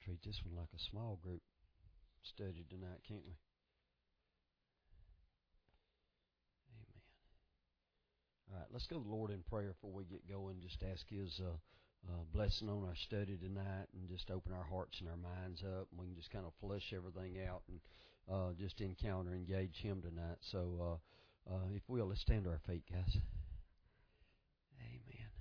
treat this one like a small group study tonight, can't we? Amen. All right, let's go to the Lord in prayer before we get going. Just ask His blessing on our study tonight, and just open our hearts and our minds up, and we can just kind of flush everything out and just encounter, engage Him tonight. So, if we will, let's stand to our feet, guys. Amen.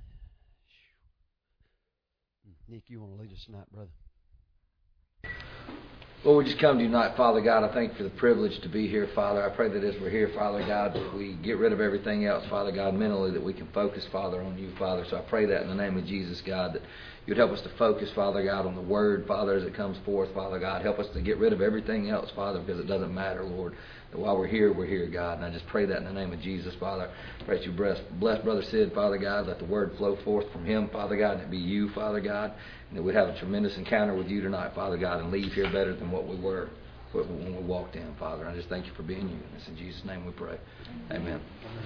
Nick, you want to lead us tonight, brother? Lord, we just come to you tonight, Father God. I thank you for the privilege to be here, Father. I pray that as we're here, Father God, that we get rid of everything else, Father God, mentally, that we can focus, Father, on you, Father. So I pray that in the name of Jesus, God, that you'd help us to focus, Father God, on the Word, Father, as it comes forth, Father God. Help us to get rid of everything else, Father, because it doesn't matter, Lord. That while we're here, God. And I just pray that in the name of Jesus, Father. I pray that you bless Brother Sid, Father God. Let the Word flow forth from him, Father God, and it be you, Father God. And that we'd have a tremendous encounter with you tonight, Father God, and leave here better than what we were when we walked in, Father. And I just thank you for being you. And it's in Jesus' name we pray. Amen. Amen.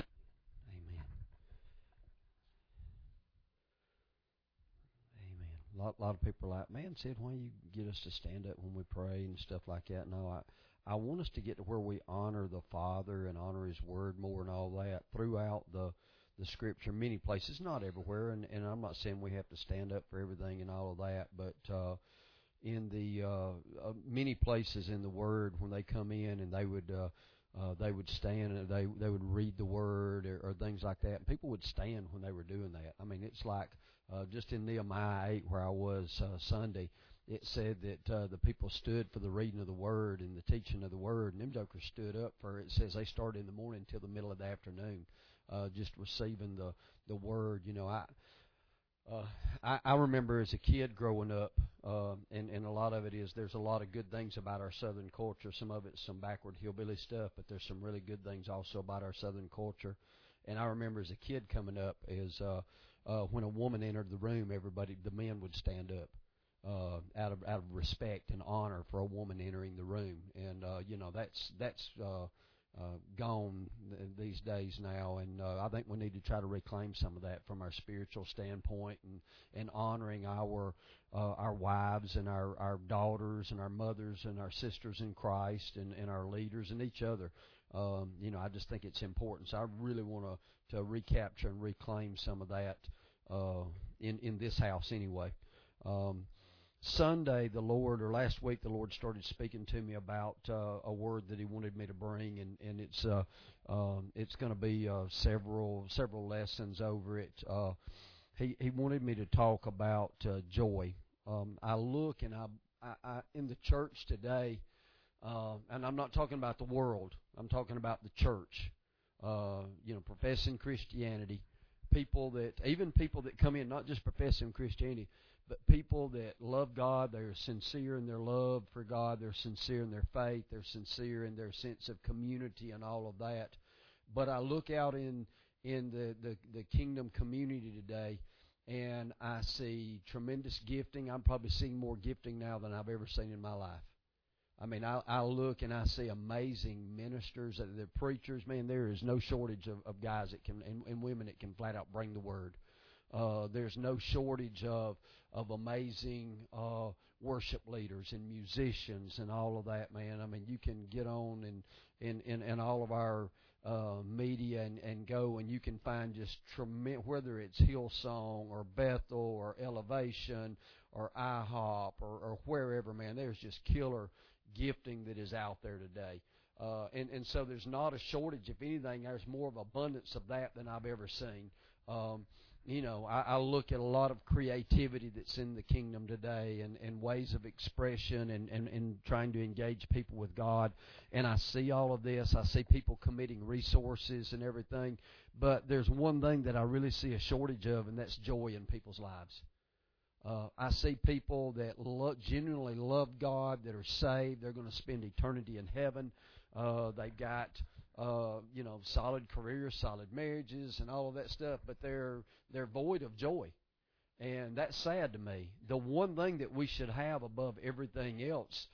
Amen. A lot of people are like, man, Sid, why don't you get us to stand up when we pray and stuff like that? No, I want us to get to where we honor the Father and honor His Word more and all that throughout the Scripture, many places, not everywhere, and I'm not saying we have to stand up for everything and all of that, but in the many places in the Word, when they come in and they would stand and they would read the Word or things like that, and people would stand when they were doing that. I mean, it's like just in Nehemiah 8 where I was Sunday, it said that the people stood for the reading of the Word and the teaching of the Word, and them jokers stood up for it. It says they started in the morning until the middle of the afternoon, just receiving the Word. You know, I remember as a kid growing up, and a lot of it is there's a lot of good things about our Southern culture. Some of it's some backward hillbilly stuff, but there's some really good things also about our Southern culture. And I remember as a kid coming up is when a woman entered the room, the men would stand up. Out of respect and honor for a woman entering the room, and you know that's gone these days now, and I think we need to try to reclaim some of that from our spiritual standpoint, and honoring our wives and our daughters and our mothers and our sisters in Christ and our leaders and each other. You know, I just think it's important. So I really want to recapture and reclaim some of that in this house anyway. Sunday, last week, the Lord started speaking to me about a word that He wanted me to bring, and it's going to be several lessons over it. He wanted me to talk about joy. I look and I in the church today, and I'm not talking about the world. I'm talking about the church. You know, professing Christianity, people that come in not just professing Christianity, but people that love God. They're sincere in their love for God. They're sincere in their faith. They're sincere in their sense of community and all of that. But I look out in the kingdom community today, and I see tremendous gifting. I'm probably seeing more gifting now than I've ever seen in my life. I mean, I look and I see amazing ministers. They're preachers. Man, there is no shortage of guys that can and women that can flat out bring the Word. There's no shortage of amazing worship leaders and musicians and all of that, man. I mean, you can get on in all of our media and go and you can find just tremendous, whether it's Hillsong or Bethel or Elevation or IHOP or wherever, man. There's just killer gifting that is out there today. And so there's not a shortage. If anything, there's more of abundance of that than I've ever seen. You know, I look at a lot of creativity that's in the kingdom today and ways of expression and trying to engage people with God. And I see all of this. I see people committing resources and everything. But there's one thing that I really see a shortage of, and that's joy in people's lives. I see people that genuinely love God, that are saved. They're going to spend eternity in heaven. They've got you know, solid careers, solid marriages, and all of that stuff, but they're void of joy, and that's sad to me. The one thing that we should have above everything else,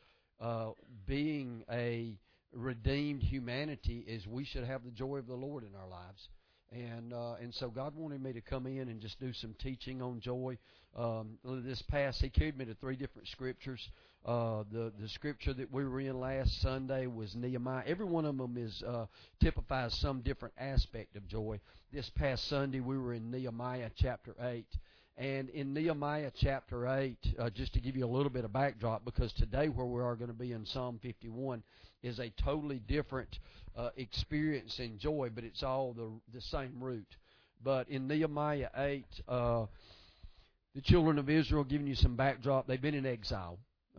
being a redeemed humanity, is we should have the joy of the Lord in our lives. And so God wanted me to come in and just do some teaching on joy. He carried me to 3 different scriptures. The scripture that we were in last Sunday was Nehemiah. Every one of them typifies some different aspect of joy. This past Sunday we were in Nehemiah chapter 8. And in Nehemiah chapter 8, just to give you a little bit of backdrop, because today where we are going to be in Psalm 51 is a totally different experience in joy, but it's all the same root. But in Nehemiah 8, the children of Israel, giving you some backdrop, they've been in exile.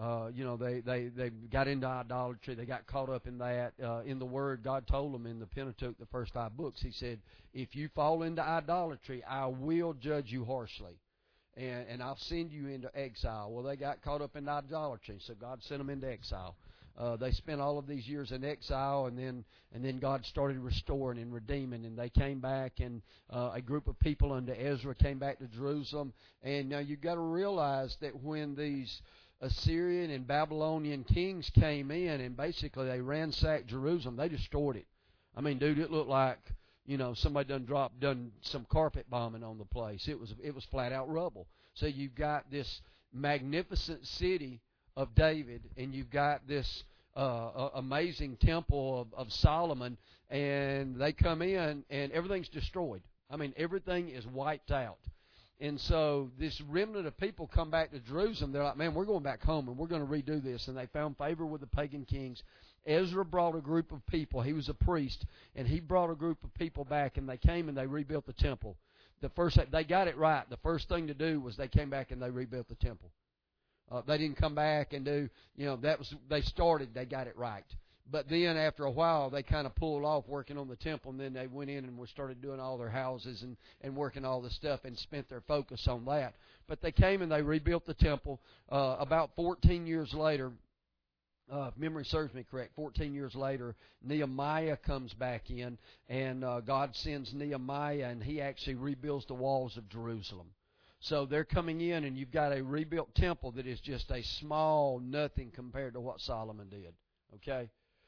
They got into idolatry. They got caught up in that. In the Word, God told them in the Pentateuch, the first 5 books, He said, if you fall into idolatry, I will judge you harshly. And I'll send you into exile. Well, they got caught up in idolatry, so God sent them into exile. They spent all of these years in exile, and then God started restoring and redeeming, and they came back, and a group of people under Ezra came back to Jerusalem. And now you've got to realize that when these Assyrian and Babylonian kings came in and basically they ransacked Jerusalem, they destroyed it. I mean, dude, it looked like, somebody done some carpet bombing on the place. It was flat out rubble. So you've got this magnificent city of David, and you've got this amazing temple of Solomon, and they come in and everything's destroyed. I mean, everything is wiped out. And so this remnant of people come back to Jerusalem. They're like, man, we're going back home, and we're going to redo this. And they found favor with the pagan kings. Ezra brought a group of people. He was a priest, and he brought a group of people back, and they came and they rebuilt the temple. They got it right. The first thing to do was they came back and they rebuilt the temple. They didn't come back and do, they got it right. But then after a while, they kind of pulled off working on the temple, and then they went in and started doing all their houses and working all the stuff and spent their focus on that. But they came and they rebuilt the temple. About 14 years later, if memory serves me correct, 14 years later, Nehemiah comes back in, and God sends Nehemiah, and he actually rebuilds the walls of Jerusalem. So they're coming in, and you've got a rebuilt temple that is just a small nothing compared to what Solomon did. Okay?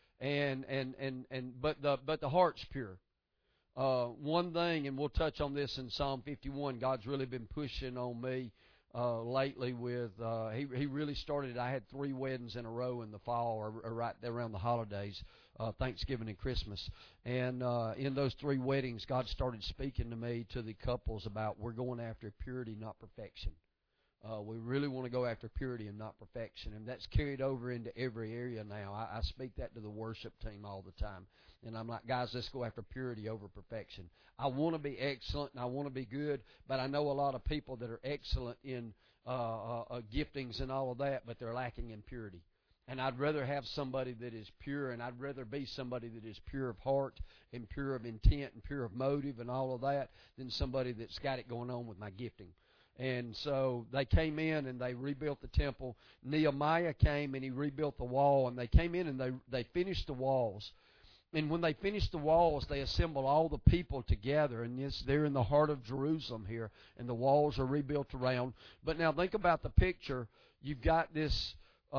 But the heart's pure. One thing, and we'll touch on this in Psalm 51, God's really been pushing on me lately with, he really started, I had 3 weddings in a row in the fall, or right there around the holidays, Thanksgiving and Christmas. And in those 3 weddings, God started speaking to me, to the couples, about we're going after purity, not perfection. We really want to go after purity and not perfection. And that's carried over into every area now. I speak that to the worship team all the time. And I'm like, guys, let's go after purity over perfection. I want to be excellent and I want to be good, but I know a lot of people that are excellent in giftings and all of that, but they're lacking in purity. And I'd rather have somebody that is pure, and I'd rather be somebody that is pure of heart and pure of intent and pure of motive and all of that than somebody that's got it going on with my gifting. And so they came in and they rebuilt the temple. Nehemiah came and he rebuilt the wall, and they came in and they finished the walls. And when they finished the walls, they assembled all the people together, and they're in the heart of Jerusalem here, and the walls are rebuilt around. But now think about the picture. You've got this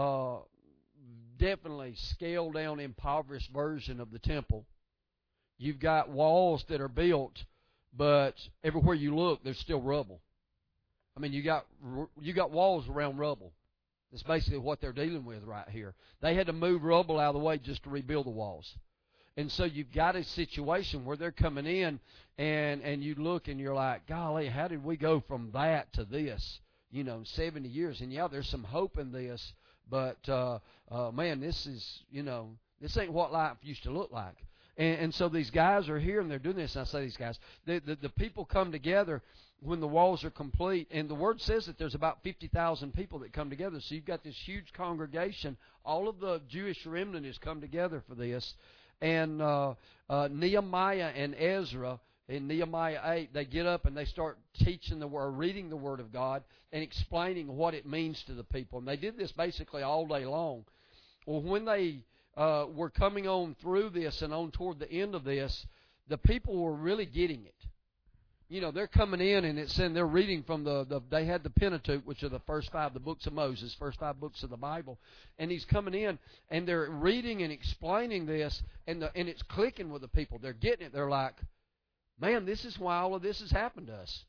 definitely scaled down, impoverished version of the temple. You've got walls that are built, but everywhere you look, there's still rubble. I mean, you got walls around rubble. That's basically what they're dealing with right here. They had to move rubble out of the way just to rebuild the walls. And so you've got a situation where they're coming in, and you look and you're like, golly, how did we go from that to this? 70 years. And yeah, there's some hope in this, but man, this is, this ain't what life used to look like. And so these guys are here and they're doing this. And I say these guys, the people come together when the walls are complete. And the Word says that there's about 50,000 people that come together. So you've got this huge congregation. All of the Jewish remnant has come together for this. And Nehemiah and Ezra in Nehemiah 8, they get up and they start teaching the Word, reading the Word of God and explaining what it means to the people. And they did this basically all day long. Well, when they were coming on through this and on toward the end of this, the people were really getting it. They're coming in and it's saying they're reading from they had the Pentateuch, which are the first 5, the books of Moses, first 5 books of the Bible. And he's coming in and they're reading and explaining this, and it's clicking with the people. They're getting it. They're like, Man, this is why all of this has happened to us.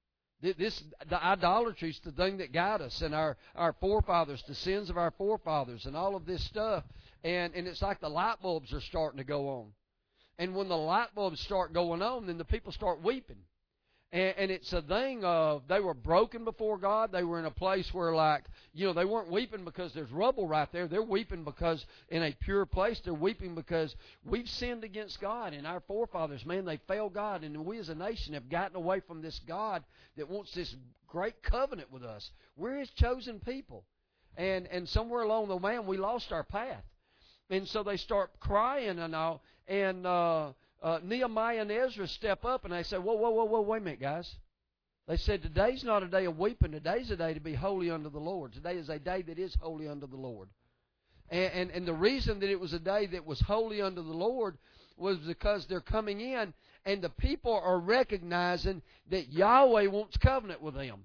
The idolatry is the thing that got us, and our forefathers, the sins of our forefathers, and all of this stuff. And it's like the light bulbs are starting to go on. And when the light bulbs start going on, then the people start weeping. And it's a thing of they were broken before God. They were in a place where, like, they weren't weeping because there's rubble right there. They're weeping because in a pure place. They're weeping because we've sinned against God. And our forefathers, man, they failed God. And we as a nation have gotten away from this God that wants this great covenant with us. We're His chosen people. And somewhere along the way, we lost our path. And so they start crying and all. And Nehemiah and Ezra step up and they say, whoa, wait a minute, guys. They said, today's not a day of weeping. Today's a day to be holy unto the Lord. Today is a day that is holy unto the Lord. And the reason that it was a day that was holy unto the Lord was because they're coming in and the people are recognizing that Yahweh wants covenant with them.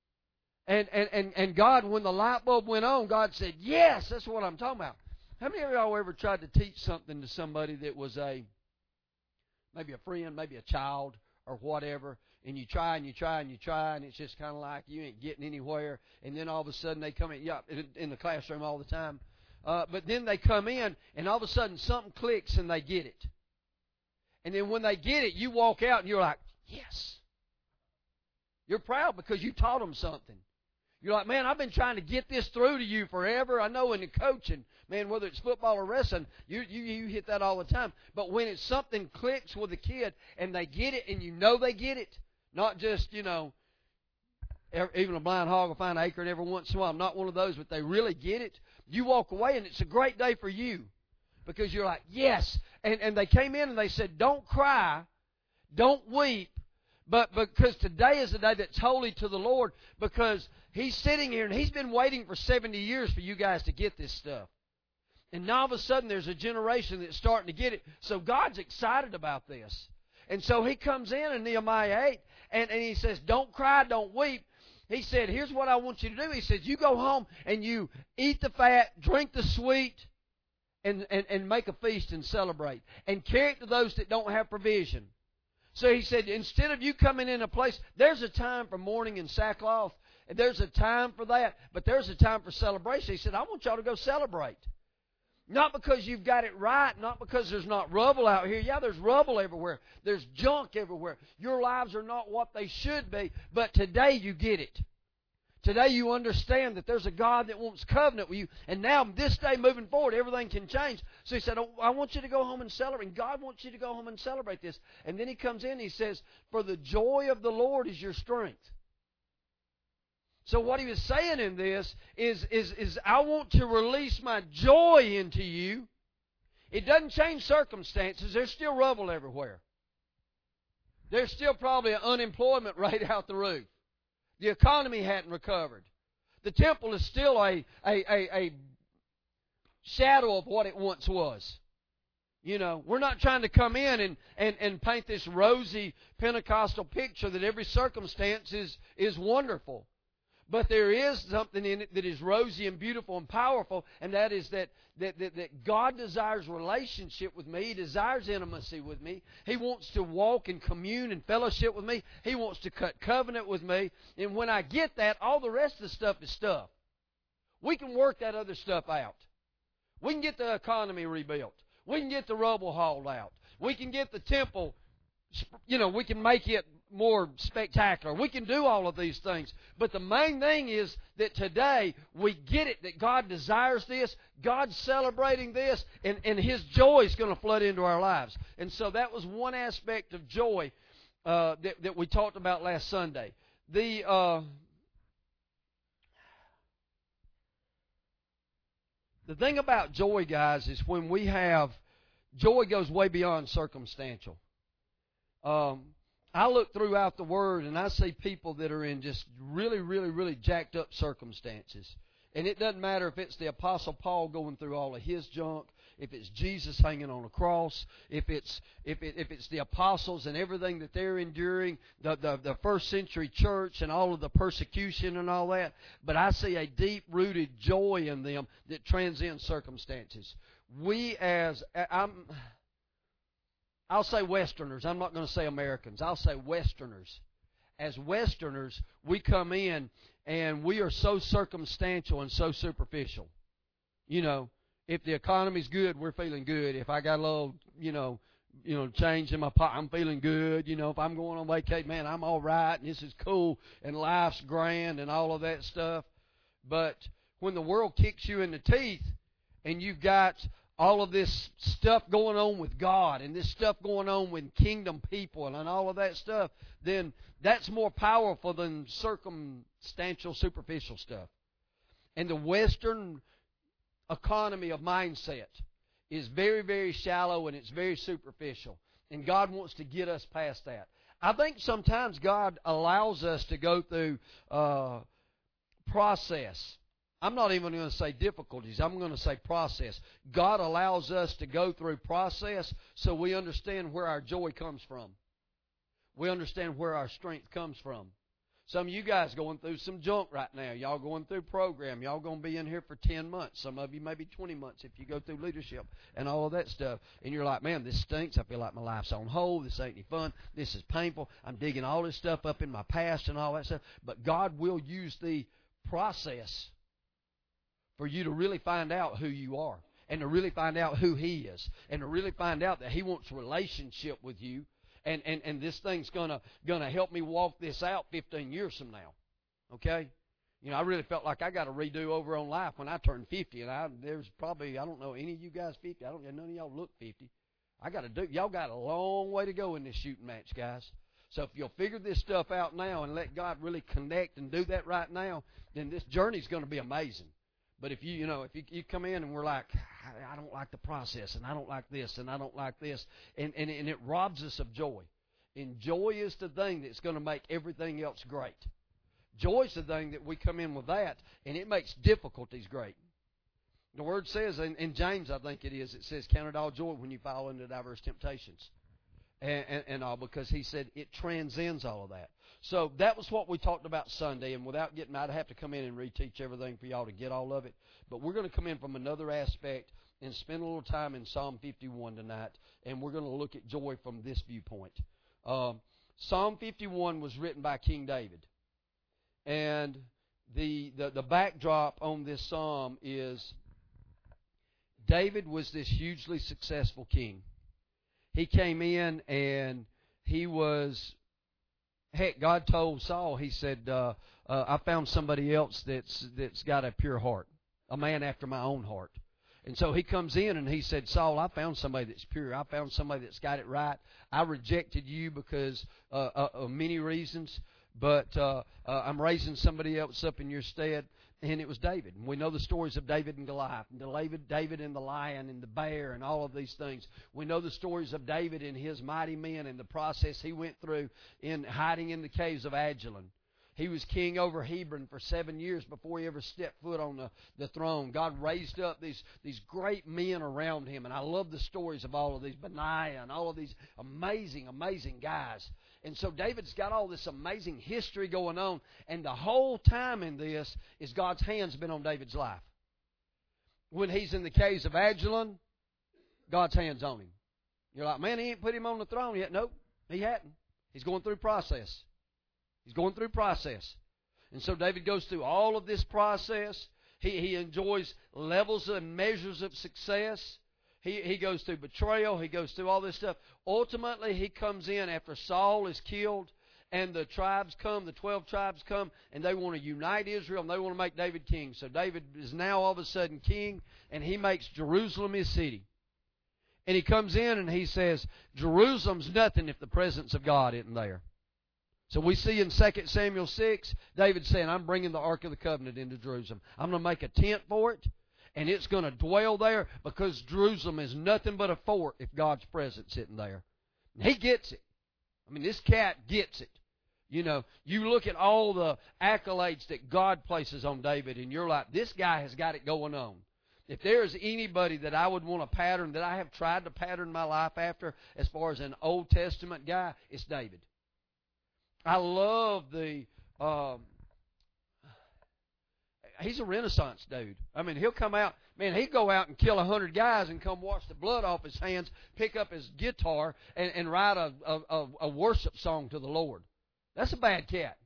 And God, when the light bulb went on, God said, yes, that's what I'm talking about. How many of y'all ever tried to teach something to somebody that was maybe a friend, maybe a child, or whatever, and you try and you try and you try, and it's just kind of like you ain't getting anywhere, and then all of a sudden they come in the classroom all the time, but then they come in, and all of a sudden something clicks and they get it. And then when they get it, you walk out and you're like, yes. You're proud because you taught them something. You're like, man, I've been trying to get this through to you forever. I know in the coaching, man, whether it's football or wrestling, you hit that all the time. But when it's something clicks with a kid and they get it and you know they get it, not just, even a blind hog will find an acorn every once in a while. I'm not one of those, but they really get it. You walk away and it's a great day for you because you're like, yes. And they came in and they said, don't cry, don't weep, but because today is the day that's holy to the Lord because He's sitting here and He's been waiting for 70 years for you guys to get this stuff. And now all of a sudden there's a generation that's starting to get it. So God's excited about this. And so He comes in Nehemiah 8 and He says, don't cry, don't weep. He said, here's what I want you to do. He said, you go home and you eat the fat, drink the sweet, and make a feast and celebrate. And carry it to those that don't have provision. So He said, instead of you coming in a place, there's a time for mourning and sackcloth. And there's a time for that. But there's a time for celebration. He said, I want y'all to go celebrate. Not because you've got it right, not because there's not rubble out here. Yeah, there's rubble everywhere. There's junk everywhere. Your lives are not what they should be, but today you get it. Today you understand that there's a God that wants covenant with you, and now this day moving forward, everything can change. So He said, I want you to go home and celebrate. And God wants you to go home and celebrate this. And then He comes in and He says, for the joy of the Lord is your strength. So what He was saying in this is I want to release my joy into you. It doesn't change circumstances. There's still rubble everywhere. There's still probably an unemployment rate out the roof. The economy hadn't recovered. The temple is still a shadow of what it once was. We're not trying to come in and paint this rosy Pentecostal picture that every circumstance is wonderful. But there is something in it that is rosy and beautiful and powerful, and that is that God desires relationship with me. He desires intimacy with me. He wants to walk and commune and fellowship with me. He wants to cut covenant with me. And when I get that, all the rest of the stuff is stuff. We can work that other stuff out. We can get the economy rebuilt. We can get the rubble hauled out. We can get the temple, we can make it more spectacular. We can do all of these things. But the main thing is that today we get it, that God desires this, God's celebrating this, and His joy is going to flood into our lives. And so that was one aspect of joy that we talked about last Sunday. The thing about joy, guys, is when we have, joy goes way beyond circumstantial. I look throughout the Word and I see people that are in just really, really, really jacked up circumstances. And it doesn't matter if it's the Apostle Paul going through all of his junk, if it's Jesus hanging on a cross, if it's the apostles and everything that they're enduring, the first century church and all of the persecution and all that. But I see a deep-rooted joy in them that transcends circumstances. I'll say Westerners. I'm not going to say Americans. I'll say Westerners. As Westerners, we come in and we are so circumstantial and so superficial. You know, if the economy's good, we're feeling good. If I got a little, change in my pocket, I'm feeling good. If I'm going on vacation, man, I'm all right, and this is cool, and life's grand, and all of that stuff. But when the world kicks you in the teeth, and you've got all of this stuff going on with God, and this stuff going on with kingdom people, and all of that stuff, then that's more powerful than circumstantial, superficial stuff. And the Western economy of mindset is very, very shallow, and it's very superficial. And God wants to get us past that. I think sometimes God allows us to go through process. I'm not even going to say difficulties. I'm going to say process. God allows us to go through process so we understand where our joy comes from. We understand where our strength comes from. Some of you guys going through some junk right now. Y'all going through program. Y'all going to be in here for 10 months. Some of you maybe 20 months if you go through leadership and all of that stuff. And you're like, man, this stinks. I feel like my life's on hold. This ain't any fun. This is painful. I'm digging all this stuff up in my past and all that stuff. But God will use the process for you to really find out who you are, and to really find out who He is, and to really find out that He wants a relationship with you, and this thing's gonna help me walk this out 15 years from now. Okay? I really felt like I got a redo over on life when I turned 50, and there's probably, I don't know any of you guys 50. None of y'all look 50. Y'all got a long way to go in this shooting match, guys. So if you'll figure this stuff out now and let God really connect and do that right now, then this journey's going to be amazing. But if you come in and we're like, I don't like the process, and I don't like this, and I don't like this, and it robs us of joy. And joy is the thing that's going to make everything else great. Joy is the thing that we come in with that, and it makes difficulties great. The Word says, in James, I think it says, count it all joy when you fall into diverse temptations. And all, because he said it transcends all of that. So that was what we talked about Sunday, and I'd have to come in and reteach everything for y'all to get all of it. But we're going to come in from another aspect and spend a little time in Psalm 51 tonight, and we're going to look at joy from this viewpoint. Psalm 51 was written by King David, and the backdrop on this psalm is David was this hugely successful king. He came in and he was, God told Saul, he said, I found somebody else that's got a pure heart, a man after my own heart. And so he comes in and he said, Saul, I found somebody that's pure. I found somebody that's got it right. I rejected you because of many reasons, but I'm raising somebody else up in your stead. And it was David. And we know the stories of David and Goliath, and David and the lion and the bear and all of these things. We know the stories of David and his mighty men and the process he went through in hiding in the caves of Adullam. He was king over Hebron for 7 years before he ever stepped foot on the throne. God raised up these great men around him, and I love the stories of all of these, Benaiah and all of these amazing, amazing guys. And so David's got all this amazing history going on, and the whole time in this is God's hand's been on David's life. When he's in the caves of Adullam, God's hand's on him. You're like, man, he ain't put him on the throne yet. Nope, he hadn't. He's going through process. He's going through process. And so David goes through all of this process. He enjoys levels and measures of success. He goes through betrayal. He goes through all this stuff. Ultimately, he comes in after Saul is killed, and the tribes come, the 12 tribes come, and they want to unite Israel, and they want to make David king. So David is now all of a sudden king, and he makes Jerusalem his city. And he comes in and he says, Jerusalem's nothing if the presence of God isn't there. So we see in 2 Samuel 6, David saying, I'm bringing the Ark of the Covenant into Jerusalem. I'm going to make a tent for it, and it's going to dwell there, because Jerusalem is nothing but a fort if God's presence isn't there. And he gets it. I mean, this cat gets it. You know, you look at all the accolades that God places on David, and you're like, this guy has got it going on. If there's anybody that I would want to pattern, that I have tried to pattern my life after as far as an Old Testament guy, it's David. I love he's a Renaissance dude. I mean, he'll come out, man, he'd go out and kill 100 guys and come wash the blood off his hands, pick up his guitar, and write a worship song to the Lord. That's a bad cat.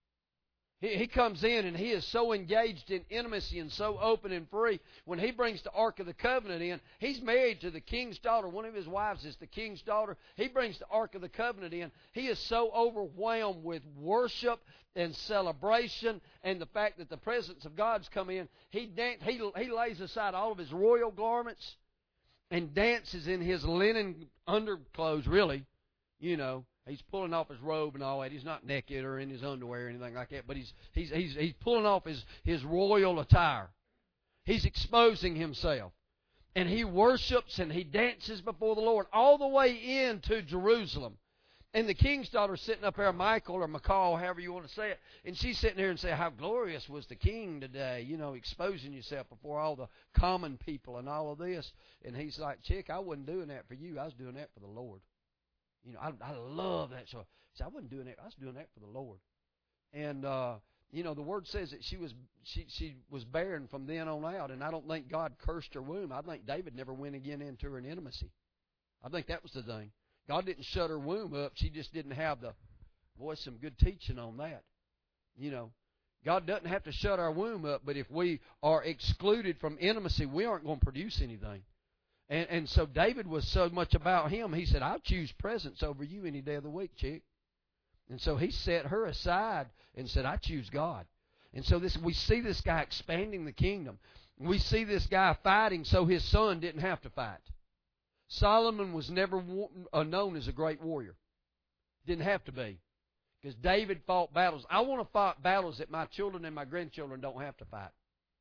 He comes in and he is so engaged in intimacy and so open and free. When he brings the Ark of the Covenant in, he's married to the king's daughter. One of his wives is the king's daughter. He brings the Ark of the Covenant in. He is so overwhelmed with worship and celebration and the fact that the presence of God's come in. He lays aside all of his royal garments and dances in his linen underclothes, really, you know. He's pulling off his robe and all that. He's not naked or in his underwear or anything like that, but he's pulling off his royal attire. He's exposing himself. And he worships and he dances before the Lord all the way into Jerusalem. And the king's daughter's sitting up there, Michael or McCall, however you want to say it, and she's sitting there and saying, how glorious was the king today, you know, exposing yourself before all the common people and all of this. And he's like, chick, I wasn't doing that for you. I was doing that for the Lord. You know, I love that. So I wasn't doing that. I was doing that for the Lord. And, you know, the Word says that she was barren from then on out, and I don't think God cursed her womb. I think David never went again into an intimacy. I think that was the thing. God didn't shut her womb up. She just didn't have some good teaching on that. You know, God doesn't have to shut our womb up, but if we are excluded from intimacy, we aren't going to produce anything. And so David was so much about him, he said, I'll choose presence over you any day of the week, chick. And so he set her aside and said, I choose God. And so we see this guy expanding the kingdom. We see this guy fighting so his son didn't have to fight. Solomon was never known as a great warrior. Didn't have to be. Because David fought battles. I want to fight battles that my children and my grandchildren don't have to fight.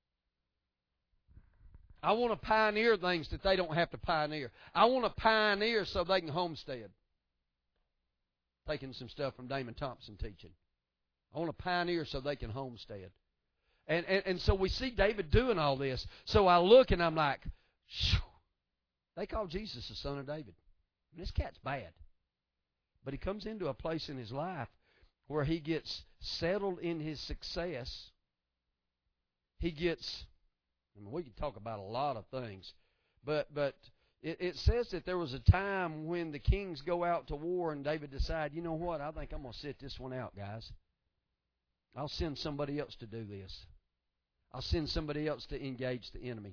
I want to pioneer things that they don't have to pioneer. I want to pioneer so they can homestead. Taking some stuff from Damon Thompson teaching. I want to pioneer so they can homestead. And so we see David doing all this. So I look and I'm like, shoo, they call Jesus the son of David. And this cat's bad. But he comes into a place in his life where he gets settled in his success. He gets... I mean, we could talk about a lot of things, but it says that there was a time when the kings go out to war and David decided, you know what, I think I'm going to sit this one out, guys. I'll send somebody else to do this. I'll send somebody else to engage the enemy.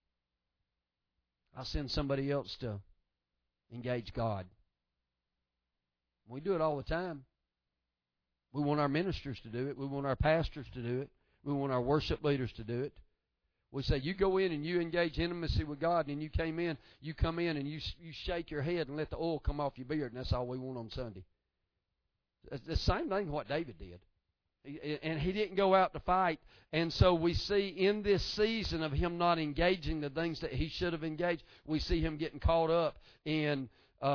I'll send somebody else to engage God. We do it all the time. We want our ministers to do it. We want our pastors to do it. We want our worship leaders to do it. We say, you go in and you engage intimacy with God, and you come in and you shake your head and let the oil come off your beard, and that's all we want on Sunday. It's the same thing what David did. And he didn't go out to fight. And so we see in this season of him not engaging the things that he should have engaged, we see him getting caught up in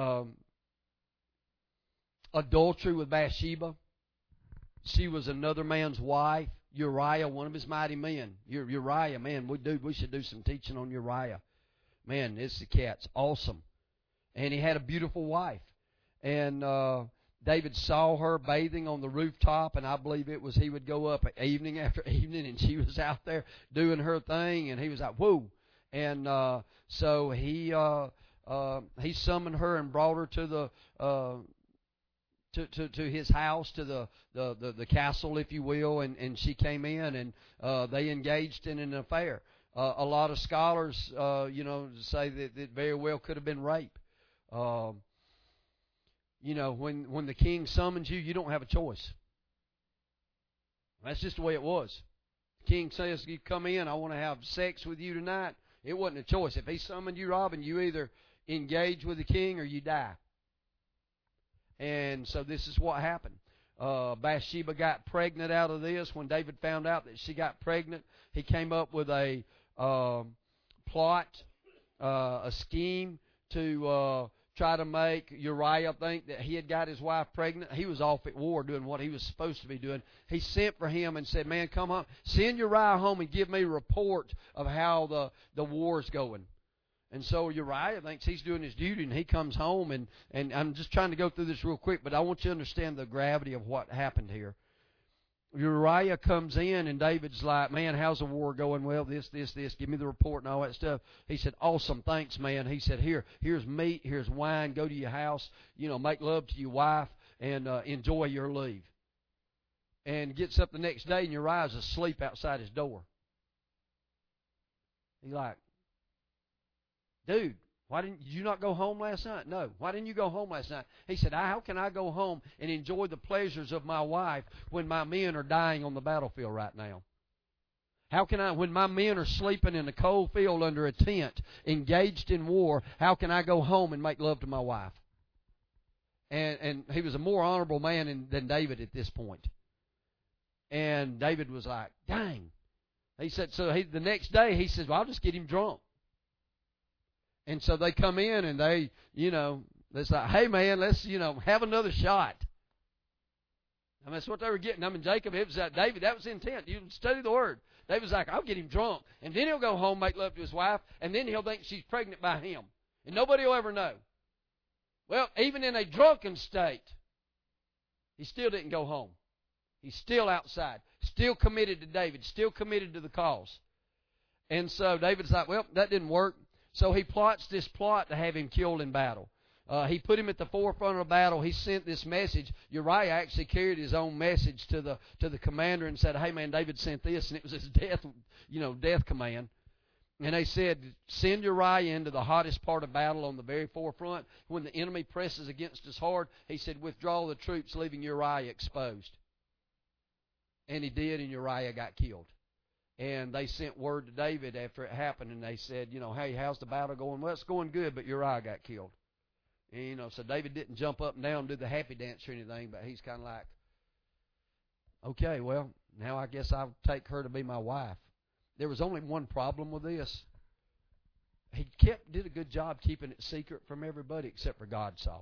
adultery with Bathsheba. She was another man's wife. Uriah, one of his mighty men. Uriah, man, we should do some teaching on Uriah. Man, the cat's awesome. And he had a beautiful wife. And David saw her bathing on the rooftop, and I believe it was he would go up evening after evening, and she was out there doing her thing, and he was like, whoa. And so he summoned her and brought her to the to his house, to the castle, if you will, and she came in, and they engaged in an affair. A lot of scholars, say that it very well could have been rape. When the king summons you, you don't have a choice. That's just the way it was. The king says, you come in, I want to have sex with you tonight. It wasn't a choice. If he summoned you, Robin, you either engage with the king or you die. And so this is what happened. Bathsheba got pregnant out of this. When David found out that she got pregnant, he came up with a plot, a scheme to try to make Uriah think that he had got his wife pregnant. He was off at war doing what he was supposed to be doing. He sent for him and said, man, come home. Send Uriah home and give me a report of how the war's going. And so Uriah thinks he's doing his duty, and he comes home, and I'm just trying to go through this real quick, but I want you to understand the gravity of what happened here. Uriah comes in, and David's like, man, how's the war going? Well, this, give me the report and all that stuff. He said, awesome, thanks, man. He said, here's meat, here's wine, go to your house, make love to your wife, and enjoy your leave. And gets up the next day, and Uriah's asleep outside his door. He's like, dude, why did you not go home last night? No. Why didn't you go home last night? He said, how can I go home and enjoy the pleasures of my wife when my men are dying on the battlefield right now? How can I, when my men are sleeping in a cold field under a tent, engaged in war, how can I go home and make love to my wife? And he was a more honorable man than David at this point. And David was like, dang. He said, the next day he says, well, I'll just get him drunk. And so they come in and they, it's like, hey man, let's, have another shot. I mean, that's what they were getting. I mean, Jacob, it was like, David, that was the intent. You study the word. David was like, I'll get him drunk. And then he'll go home, make love to his wife, and then he'll think she's pregnant by him. And nobody will ever know. Well, even in a drunken state, he still didn't go home. He's still outside, still committed to David, still committed to the cause. And so David's like, well, that didn't work. So he plots this plot to have him killed in battle. He put him at the forefront of the battle. He sent this message. Uriah actually carried his own message to the commander and said, hey man, David sent this, and it was his death command. And they said, send Uriah into the hottest part of battle on the very forefront. When the enemy presses against us hard, he said, withdraw the troops, leaving Uriah exposed. And he did, and Uriah got killed. And they sent word to David after it happened, and they said, hey, how's the battle going? Well, it's going good, but Uriah got killed. And, so David didn't jump up and down and do the happy dance or anything, but he's kind of like, okay, well, now I guess I'll take her to be my wife. There was only one problem with this. He did a good job keeping it secret from everybody except for God saw.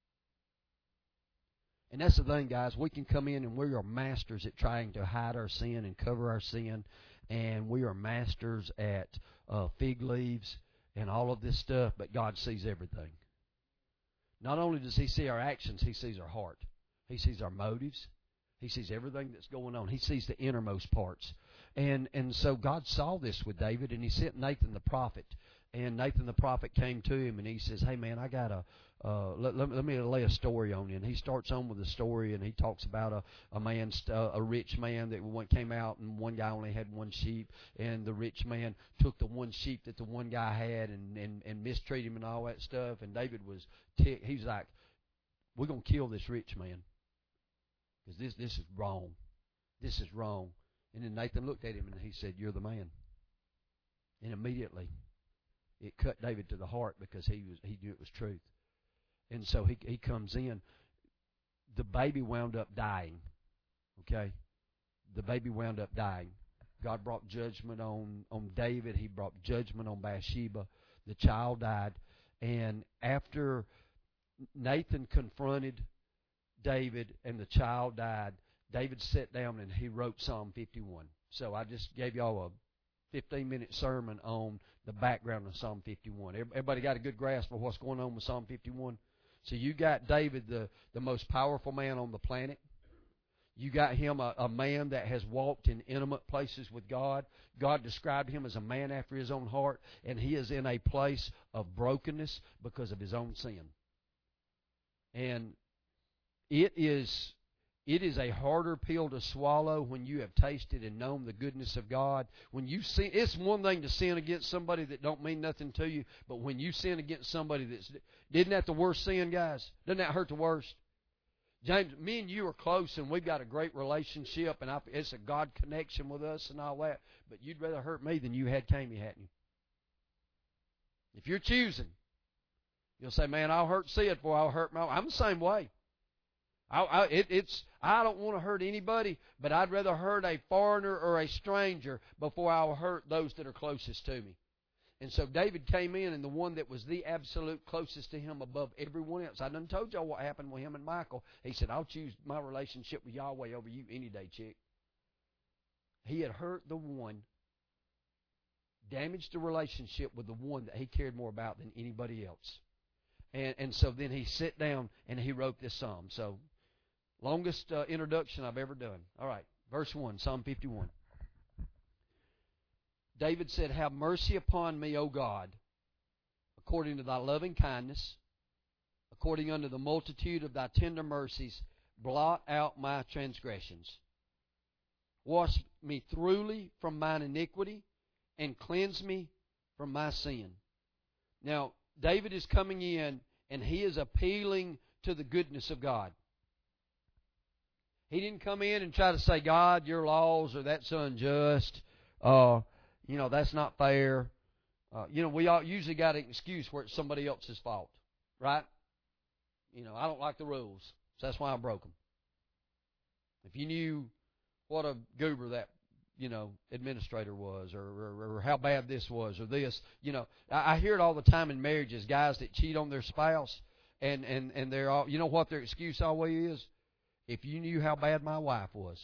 And that's the thing, guys. We can come in and we are masters at trying to hide our sin and cover our sin. And we are masters at fig leaves and all of this stuff, but God sees everything. Not only does He see our actions, He sees our heart. He sees our motives. He sees everything that's going on. He sees the innermost parts. And so God saw this with David, and He sent Nathan the prophet. And Nathan the prophet came to him, and he says, hey man, I got let me lay a story on you. And he starts on with a story, and he talks about a rich man that came out, and one guy only had one sheep, and the rich man took the one sheep that the one guy had and mistreated him and all that stuff. And David was he's like, we're going to kill this rich man because this is wrong. This is wrong. And then Nathan looked at him, and he said, you're the man. And immediately it cut David to the heart because he knew it was truth. And so he comes in. The baby wound up dying. Okay? The baby wound up dying. God brought judgment on David. He brought judgment on Bathsheba. The child died. And after Nathan confronted David and the child died, David sat down and he wrote Psalm 51. So I just gave y'all a 15-minute sermon on the background of Psalm 51. Everybody got a good grasp of what's going on with Psalm 51? So you got David, the most powerful man on the planet. You got him, a man that has walked in intimate places with God. God described him as a man after His own heart, and he is in a place of brokenness because of his own sin. And it is a harder pill to swallow when you have tasted and known the goodness of God. When you sin, it's one thing to sin against somebody that don't mean nothing to you, but when you sin against somebody isn't that the worst sin, guys? Doesn't that hurt the worst? James, me and you are close, and we've got a great relationship, and it's a God connection with us and all that, but you'd rather hurt me than you had Cammy, hadn't you? If you're choosing, you'll say, man, I'll hurt Sid before I'll hurt my wife. I'm the same way. I don't want to hurt anybody, but I'd rather hurt a foreigner or a stranger before I'll hurt those that are closest to me. And so David came in, and the one that was the absolute closest to him above everyone else. I done told y'all what happened with him and Michael. He said, I'll choose my relationship with Yahweh over you any day, chick. He had hurt the one, damaged the relationship with the one that he cared more about than anybody else. And so then he sat down and he wrote this psalm. So, longest introduction I've ever done. All right. Verse 1, Psalm 51. David said, "Have mercy upon me, O God, according to thy loving kindness, according unto the multitude of thy tender mercies, blot out my transgressions. Wash me thoroughly from mine iniquity, and cleanse me from my sin." Now, David is coming in, and he is appealing to the goodness of God. He didn't come in and try to say, "God, your laws are that's unjust. That's not fair." We all usually got an excuse where it's somebody else's fault, right? I don't like the rules, so that's why I broke them. If you knew what a goober that, administrator was, or how bad this was, or this, I hear it all the time in marriages, guys that cheat on their spouse, and they're all, what their excuse always is? If you knew how bad my wife was.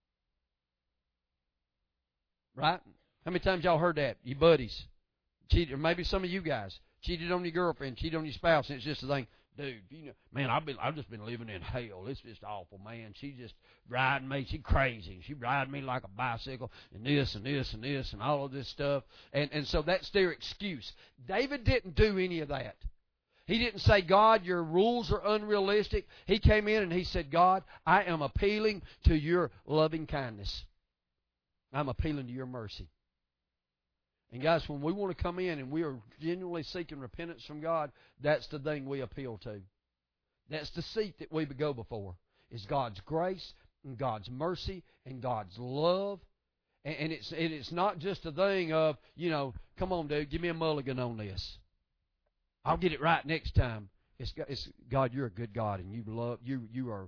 Right? How many times y'all heard that? You buddies cheated, or maybe some of you guys cheated on your girlfriend, cheated on your spouse, and it's just a thing. Dude, man, I've just been living in hell. It's just awful, man. She just riding me. She crazy. She riding me like a bicycle, and this and this and this and all of this stuff. And so that's their excuse. David didn't do any of that. He didn't say, "God, your rules are unrealistic." He came in and he said, "God, I am appealing to your loving kindness. I'm appealing to your mercy." And guys, when we want to come in and we are genuinely seeking repentance from God, that's the thing we appeal to. That's the seat that we go before, is God's grace and God's mercy and God's love. And it's not just a thing of, come on, dude, give me a mulligan on this. I'll get it right next time. It's God, you're a good God, and you love your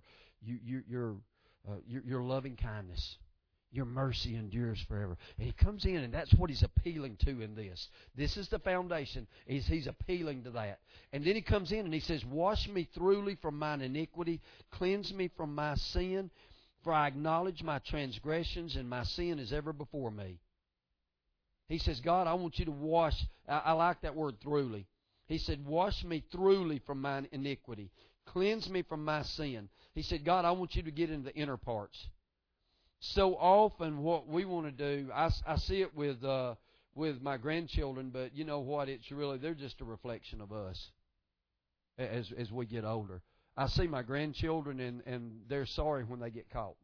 loving kindness. Your mercy endures forever. And he comes in, and that's what he's appealing to in this. This is the foundation. He's appealing to that. And then he comes in and he says, "Wash me thoroughly from mine iniquity. Cleanse me from my sin. For I acknowledge my transgressions, and my sin is ever before me." He says, "God, I want you to wash." I like that word, thoroughly. He said, "Wash me thoroughly from mine iniquity. Cleanse me from my sin." He said, "God, I want you to get into the inner parts." So often what we want to do, I see it with my grandchildren, but you know what? They're just a reflection of us as we get older. I see my grandchildren, and they're sorry when they get caught.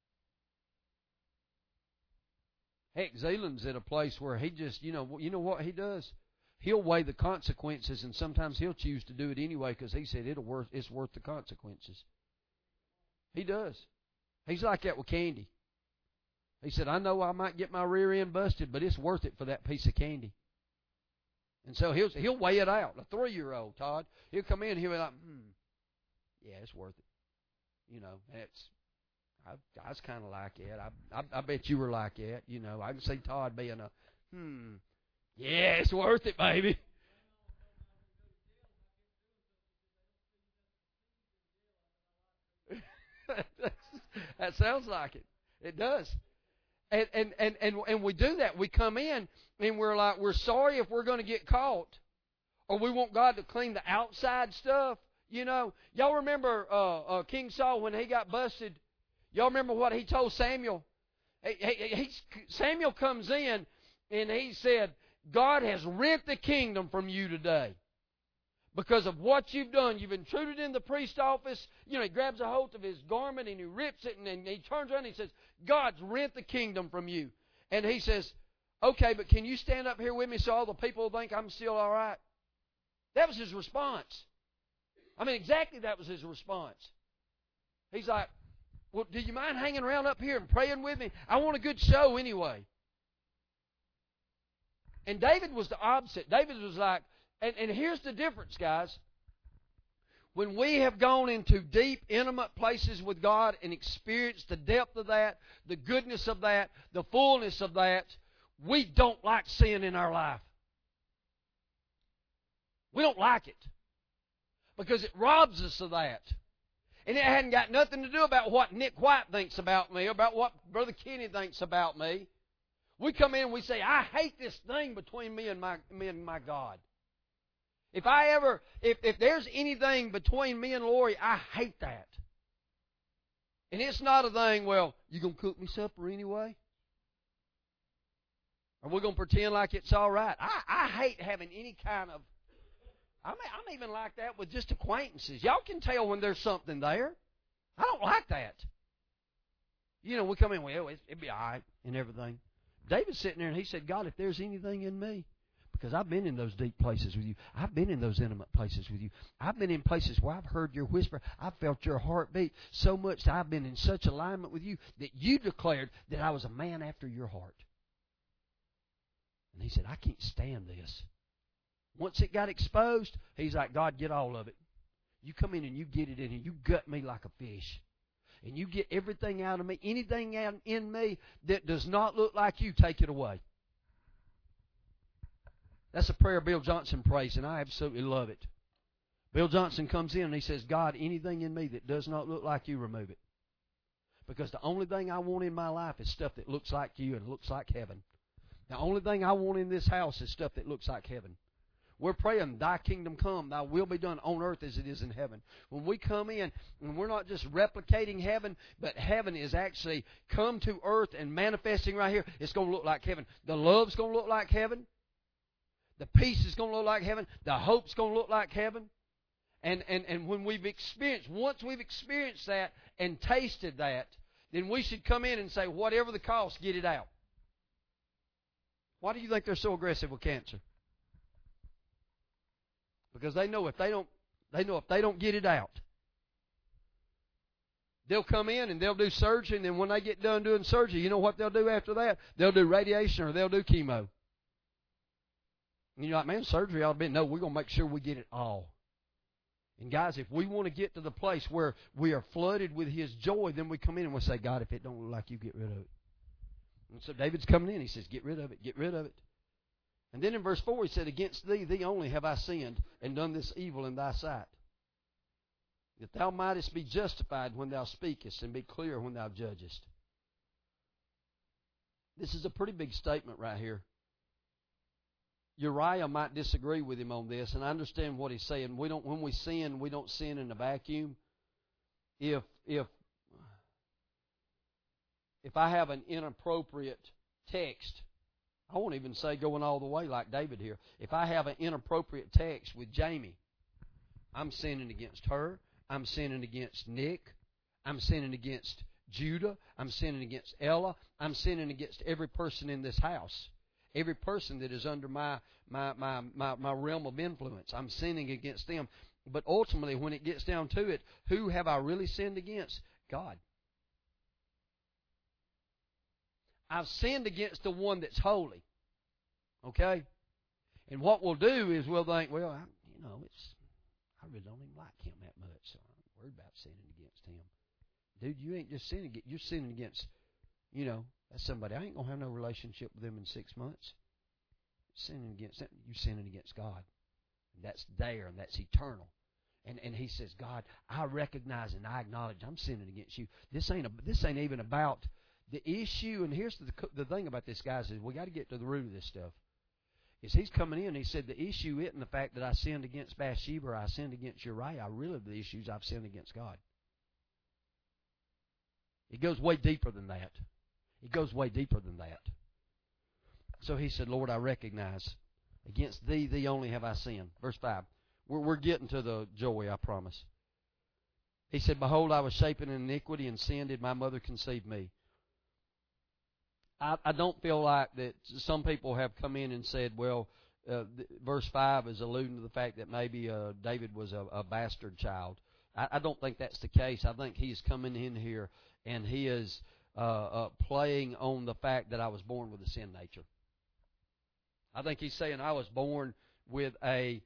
Heck, Zealand's at a place where he just, you know what he does? He'll weigh the consequences, and sometimes he'll choose to do it anyway because he said it's worth the consequences. He does. He's like that with candy. He said, "I know I might get my rear end busted, but it's worth it for that piece of candy." And so he'll weigh it out. A 3-year-old, Todd, he'll come in and he'll be like, "Yeah, it's worth it." I was kind of like that. I bet you were like that. I can see Todd being a, "Yeah, it's worth it, baby." That sounds like it. It does. And we do that. We come in and we're sorry if we're going to get caught, or we want God to clean the outside stuff. Y'all remember King Saul when he got busted? Y'all remember what he told Samuel? Samuel comes in and he said, "God has rent the kingdom from you today. Because of what you've done, you've intruded in the priest's office." He grabs a hold of his garment and he rips it, and then he turns around and he says, "God's rent the kingdom from you." And he says, "Okay, but can you stand up here with me so all the people will think I'm still all right?" That was his response. Exactly that was his response. He's like, "Well, do you mind hanging around up here and praying with me? I want a good show anyway." And David was the opposite. David was like, and here's the difference, guys. When we have gone into deep, intimate places with God and experienced the depth of that, the goodness of that, the fullness of that, we don't like sin in our life. We don't like it because it robs us of that. And it hadn't got nothing to do about what Nick White thinks about me, or about what Brother Kenny thinks about me. We come in and we say, "I hate this thing between me and my God. If there's anything between me and Lori, I hate that." And it's not a thing, well, you going to cook me supper anyway? Or we're going to pretend like it's all right. I hate having any kind of... I'm even like that with just acquaintances. Y'all can tell when there's something there. I don't like that. You know, we come in, well, it'll be all right and everything. David's sitting there and he said, God, if there's anything in me, because I've been in those deep places with you. I've been in those intimate places with you. I've been in places where I've heard your whisper. I've felt your heartbeat so much that I've been in such alignment with you that you declared that I was a man after your heart. And he said, I can't stand this. Once it got exposed, he's like, God, get all of it. You come in and you get it in and you gut me like a fish. And you get everything out of me, anything out in me that does not look like you, take it away. That's a prayer Bill Johnson prays, and I absolutely love it. Bill Johnson comes in and he says, God, anything in me that does not look like you, remove it. Because the only thing I want in my life is stuff that looks like you and looks like heaven. The only thing I want in this house is stuff that looks like heaven. We're praying, thy kingdom come, thy will be done on earth as it is in heaven. When we come in, and we're not just replicating heaven, but heaven is actually come to earth and manifesting right here, it's going to look like heaven. The love's going to look like heaven. The peace is going to look like heaven. The hope's going to look like heaven. And when once we've experienced that and tasted that, then we should come in and say, whatever the cost, get it out. Why do you think they're so aggressive with cancer? Because they know if they don't get it out, they'll come in and they'll do surgery, and then when they get done doing surgery, you know what they'll do after that? They'll do radiation or they'll do chemo. And you're like, man, surgery ought to be... No, we're going to make sure we get it all. And guys, if we want to get to the place where we are flooded with His joy, then we come in and we say, God, if it don't look like you, get rid of it. And so David's coming in. He says, get rid of it, get rid of it. And then in verse 4 he said, against thee, thee only have I sinned and done this evil in thy sight, that thou mightest be justified when thou speakest and be clear when thou judgest. This is a pretty big statement right here. Uriah might disagree with him on this, and I understand what he's saying. When we sin, we don't sin in a vacuum. If I have an inappropriate text, I won't even say going all the way like David here. If I have an inappropriate text with Jamie, I'm sinning against her. I'm sinning against Nick. I'm sinning against Judah. I'm sinning against Ella. I'm sinning against every person in this house. Every person that is under my realm of influence. I'm sinning against them. But ultimately, when it gets down to it, who have I really sinned against? God. I've sinned against the one that's holy. Okay? And what we'll do is we'll think, well, I really don't even like him that much, so I'm not worried about sinning against him. Dude, you ain't just sinning against, you're sinning against, that's somebody. I ain't going to have no relationship with them in 6 months. Sinning against them, you're sinning against God. And that's there, and that's eternal. And he says, God, I recognize and I acknowledge I'm sinning against you. This ain't even about the issue. And here's the thing about this, guys, is we got to get to the root of this stuff. Is he's coming in, he said, the issue isn't the fact that I sinned against Bathsheba or I sinned against Uriah. Really, the issue is I've sinned against God. It goes way deeper than that. It goes way deeper than that. So he said, Lord, I recognize against thee, thee only have I sinned. Verse 5. We're getting to the joy, I promise. He said, behold, I was shapen in iniquity, and sin did my mother conceive me. I don't feel like that some people have come in and said, well, verse 5 is alluding to the fact that maybe David was a bastard child. I don't think that's the case. I think he's coming in here and he is playing on the fact that I was born with a sin nature. I think he's saying I was born with a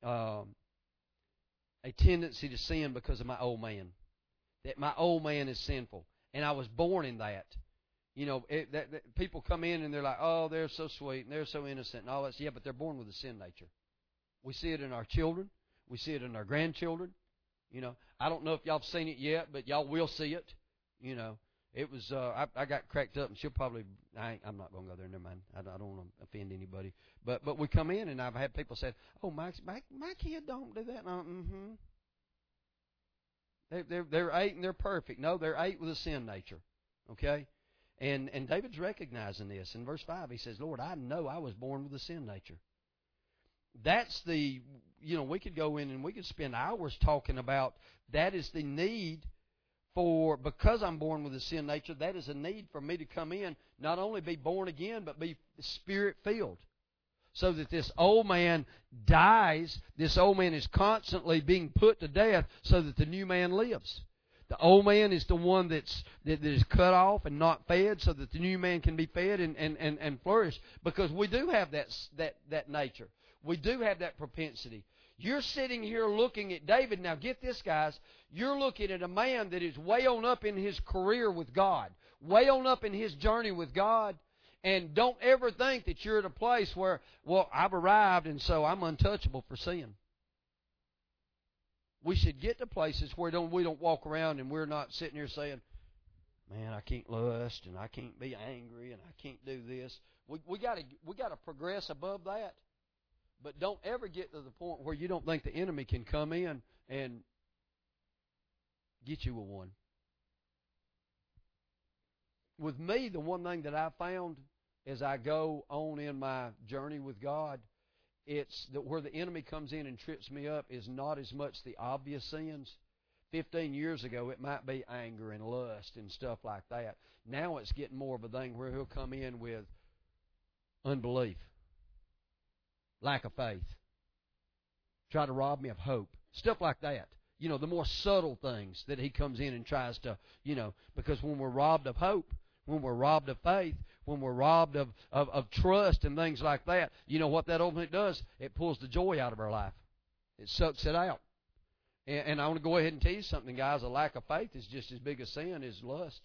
tendency to sin because of my old man. That my old man is sinful. And I was born in that. People come in and they're like, oh, they're so sweet and they're so innocent and all that. Yeah, but they're born with a sin nature. We see it in our children. We see it in our grandchildren. I don't know if y'all have seen it yet, but y'all will see it. It was, I got cracked up, and she'll probably, I'm not going to go there, never mind. I don't want to offend anybody. But we come in, and I've had people say, oh, my kid don't do that. They're 8 and they're perfect. No, they're 8 with a sin nature. Okay? And David's recognizing this. In verse 5, he says, Lord, I know I was born with a sin nature. That's the, we could go in and we could spend hours talking about that is the need for, because I'm born with a sin nature, that is a need for me to come in, not only be born again, but be Spirit-filled. So that this old man dies, this old man is constantly being put to death so that the new man lives. The old man is the one that is cut off and not fed so that the new man can be fed and flourish. Because we do have that nature. We do have that propensity. You're sitting here looking at David. Now get this, guys. You're looking at a man that is way on up in his career with God. Way on up in his journey with God. And don't ever think that you're at a place where, well, I've arrived and so I'm untouchable for sin. We should get to places where we don't walk around and we're not sitting here saying, man, I can't lust and I can't be angry and I can't do this. We got to progress above that. But don't ever get to the point where you don't think the enemy can come in and get you with one. With me, the one thing that I found as I go on in my journey with God, it's that where the enemy comes in and trips me up is not as much the obvious sins. 15 years ago, it might be anger and lust and stuff like that. Now it's getting more of a thing where he'll come in with unbelief, lack of faith, try to rob me of hope, stuff like that. The more subtle things that he comes in and tries to, because when we're robbed of hope, when we're robbed of faith, when we're robbed of trust and things like that, you know what that ultimately does? It pulls the joy out of our life. It sucks it out. And I want to go ahead and tell you something, guys. A lack of faith is just as big a sin as lust.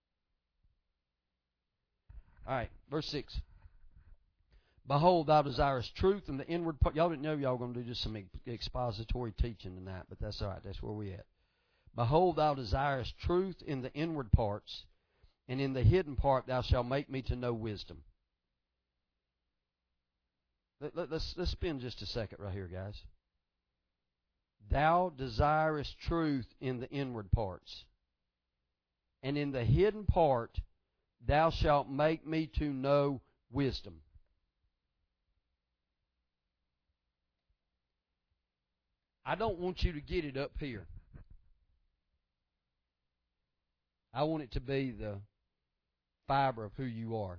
All right, verse 6. Behold, thou desirest truth in the inward part. Y'all didn't know y'all were going to do just some expository teaching tonight, but that's all right. That's where we're at. Behold, thou desirest truth in the inward parts, and in the hidden part thou shalt make me to know wisdom. Let's spend just a second right here, guys. Thou desirest truth in the inward parts, and in the hidden part thou shalt make me to know wisdom. I don't want you to get it up here. I want it to be the fiber of who you are.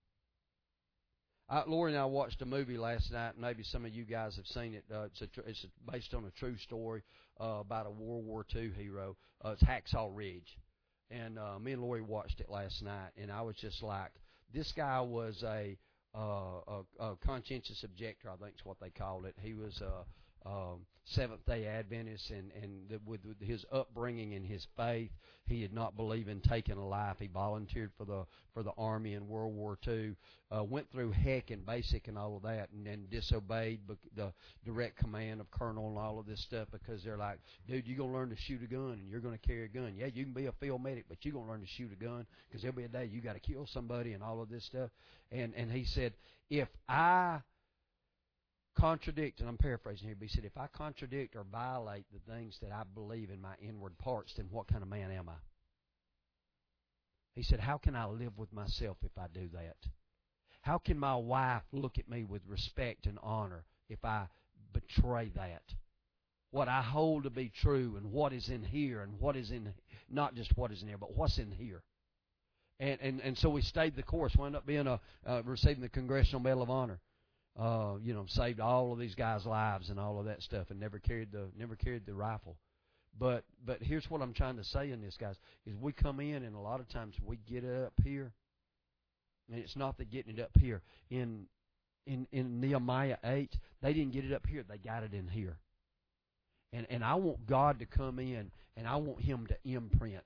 Lori and I watched a movie last night. Maybe some of you guys have seen it. It's based on a true story about a World War II hero. It's Hacksaw Ridge. And me and Lori watched it last night, and I was just like, this guy was a conscientious objector, I think is what they called it. He was Seventh-day Adventist, and with his upbringing and his faith, he did not believe in taking a life. He volunteered for the Army in World War II, went through heck and basic and all of that, and then disobeyed the direct command of Colonel and all of this stuff because they're like, dude, you're going to learn to shoot a gun, and you're going to carry a gun. Yeah, you can be a field medic, but you're going to learn to shoot a gun because there'll be a day you got to kill somebody and all of this stuff. And he said, if I contradict, and I'm paraphrasing here, but he said, if I contradict or violate the things that I believe in my inward parts, then what kind of man am I? He said, how can I live with myself if I do that? How can my wife look at me with respect and honor if I betray that? What I hold to be true and what is in here and what is in, not just what is in here, but what's in here. And so we stayed the course. Wound up being receiving the Congressional Medal of Honor. Saved all of these guys' lives and all of that stuff, and never carried the rifle. But here's what I'm trying to say in this, guys, is we come in and a lot of times we get it up here, and it's not that getting it up here. In Nehemiah 8, they didn't get it up here; they got it in here. And I want God to come in, and I want Him to imprint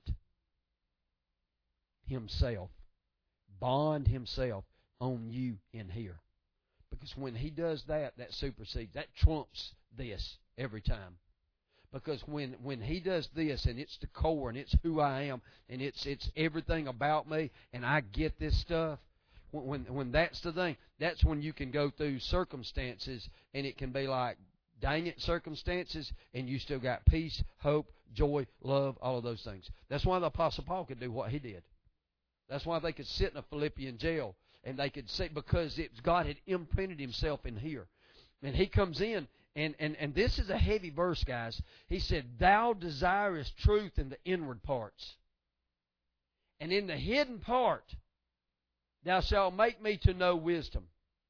Himself, bond Himself on you in here. Because when He does that, that supersedes, that trumps this every time. Because when He does this, and it's the core, and it's who I am, and it's everything about me, and I get this stuff, when that's the thing, that's when you can go through circumstances, and it can be like, dang it circumstances, and you still got peace, hope, joy, love, all of those things. That's why the Apostle Paul could do what he did. That's why they could sit in a Philippian jail, and they could say, because God had imprinted himself in here. And he comes in, and this is a heavy verse, guys. He said, thou desirest truth in the inward parts. And in the hidden part, thou shalt make me to know wisdom.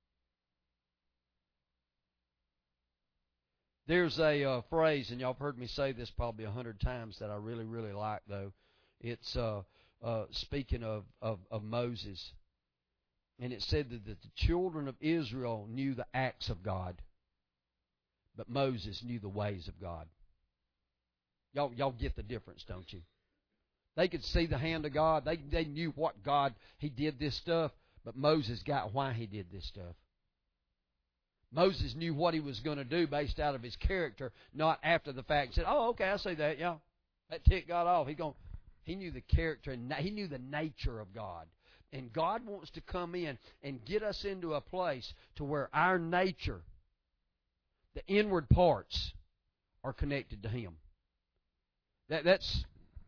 There's a phrase, and y'all have heard me say this probably 100 times, that I really, really like, though. It's speaking of Moses. And it said that the children of Israel knew the acts of God, but Moses knew the ways of God. Y'all get the difference, don't you? They could see the hand of God. They knew what God, He did this stuff, but Moses got why He did this stuff. Moses knew what he was going to do based out of his character, not after the fact. He said, oh, okay, I see that, yeah. That ticked God off. He knew the character, and he knew the nature of God. And God wants to come in and get us into a place to where our nature, the inward parts, are connected to Him. That's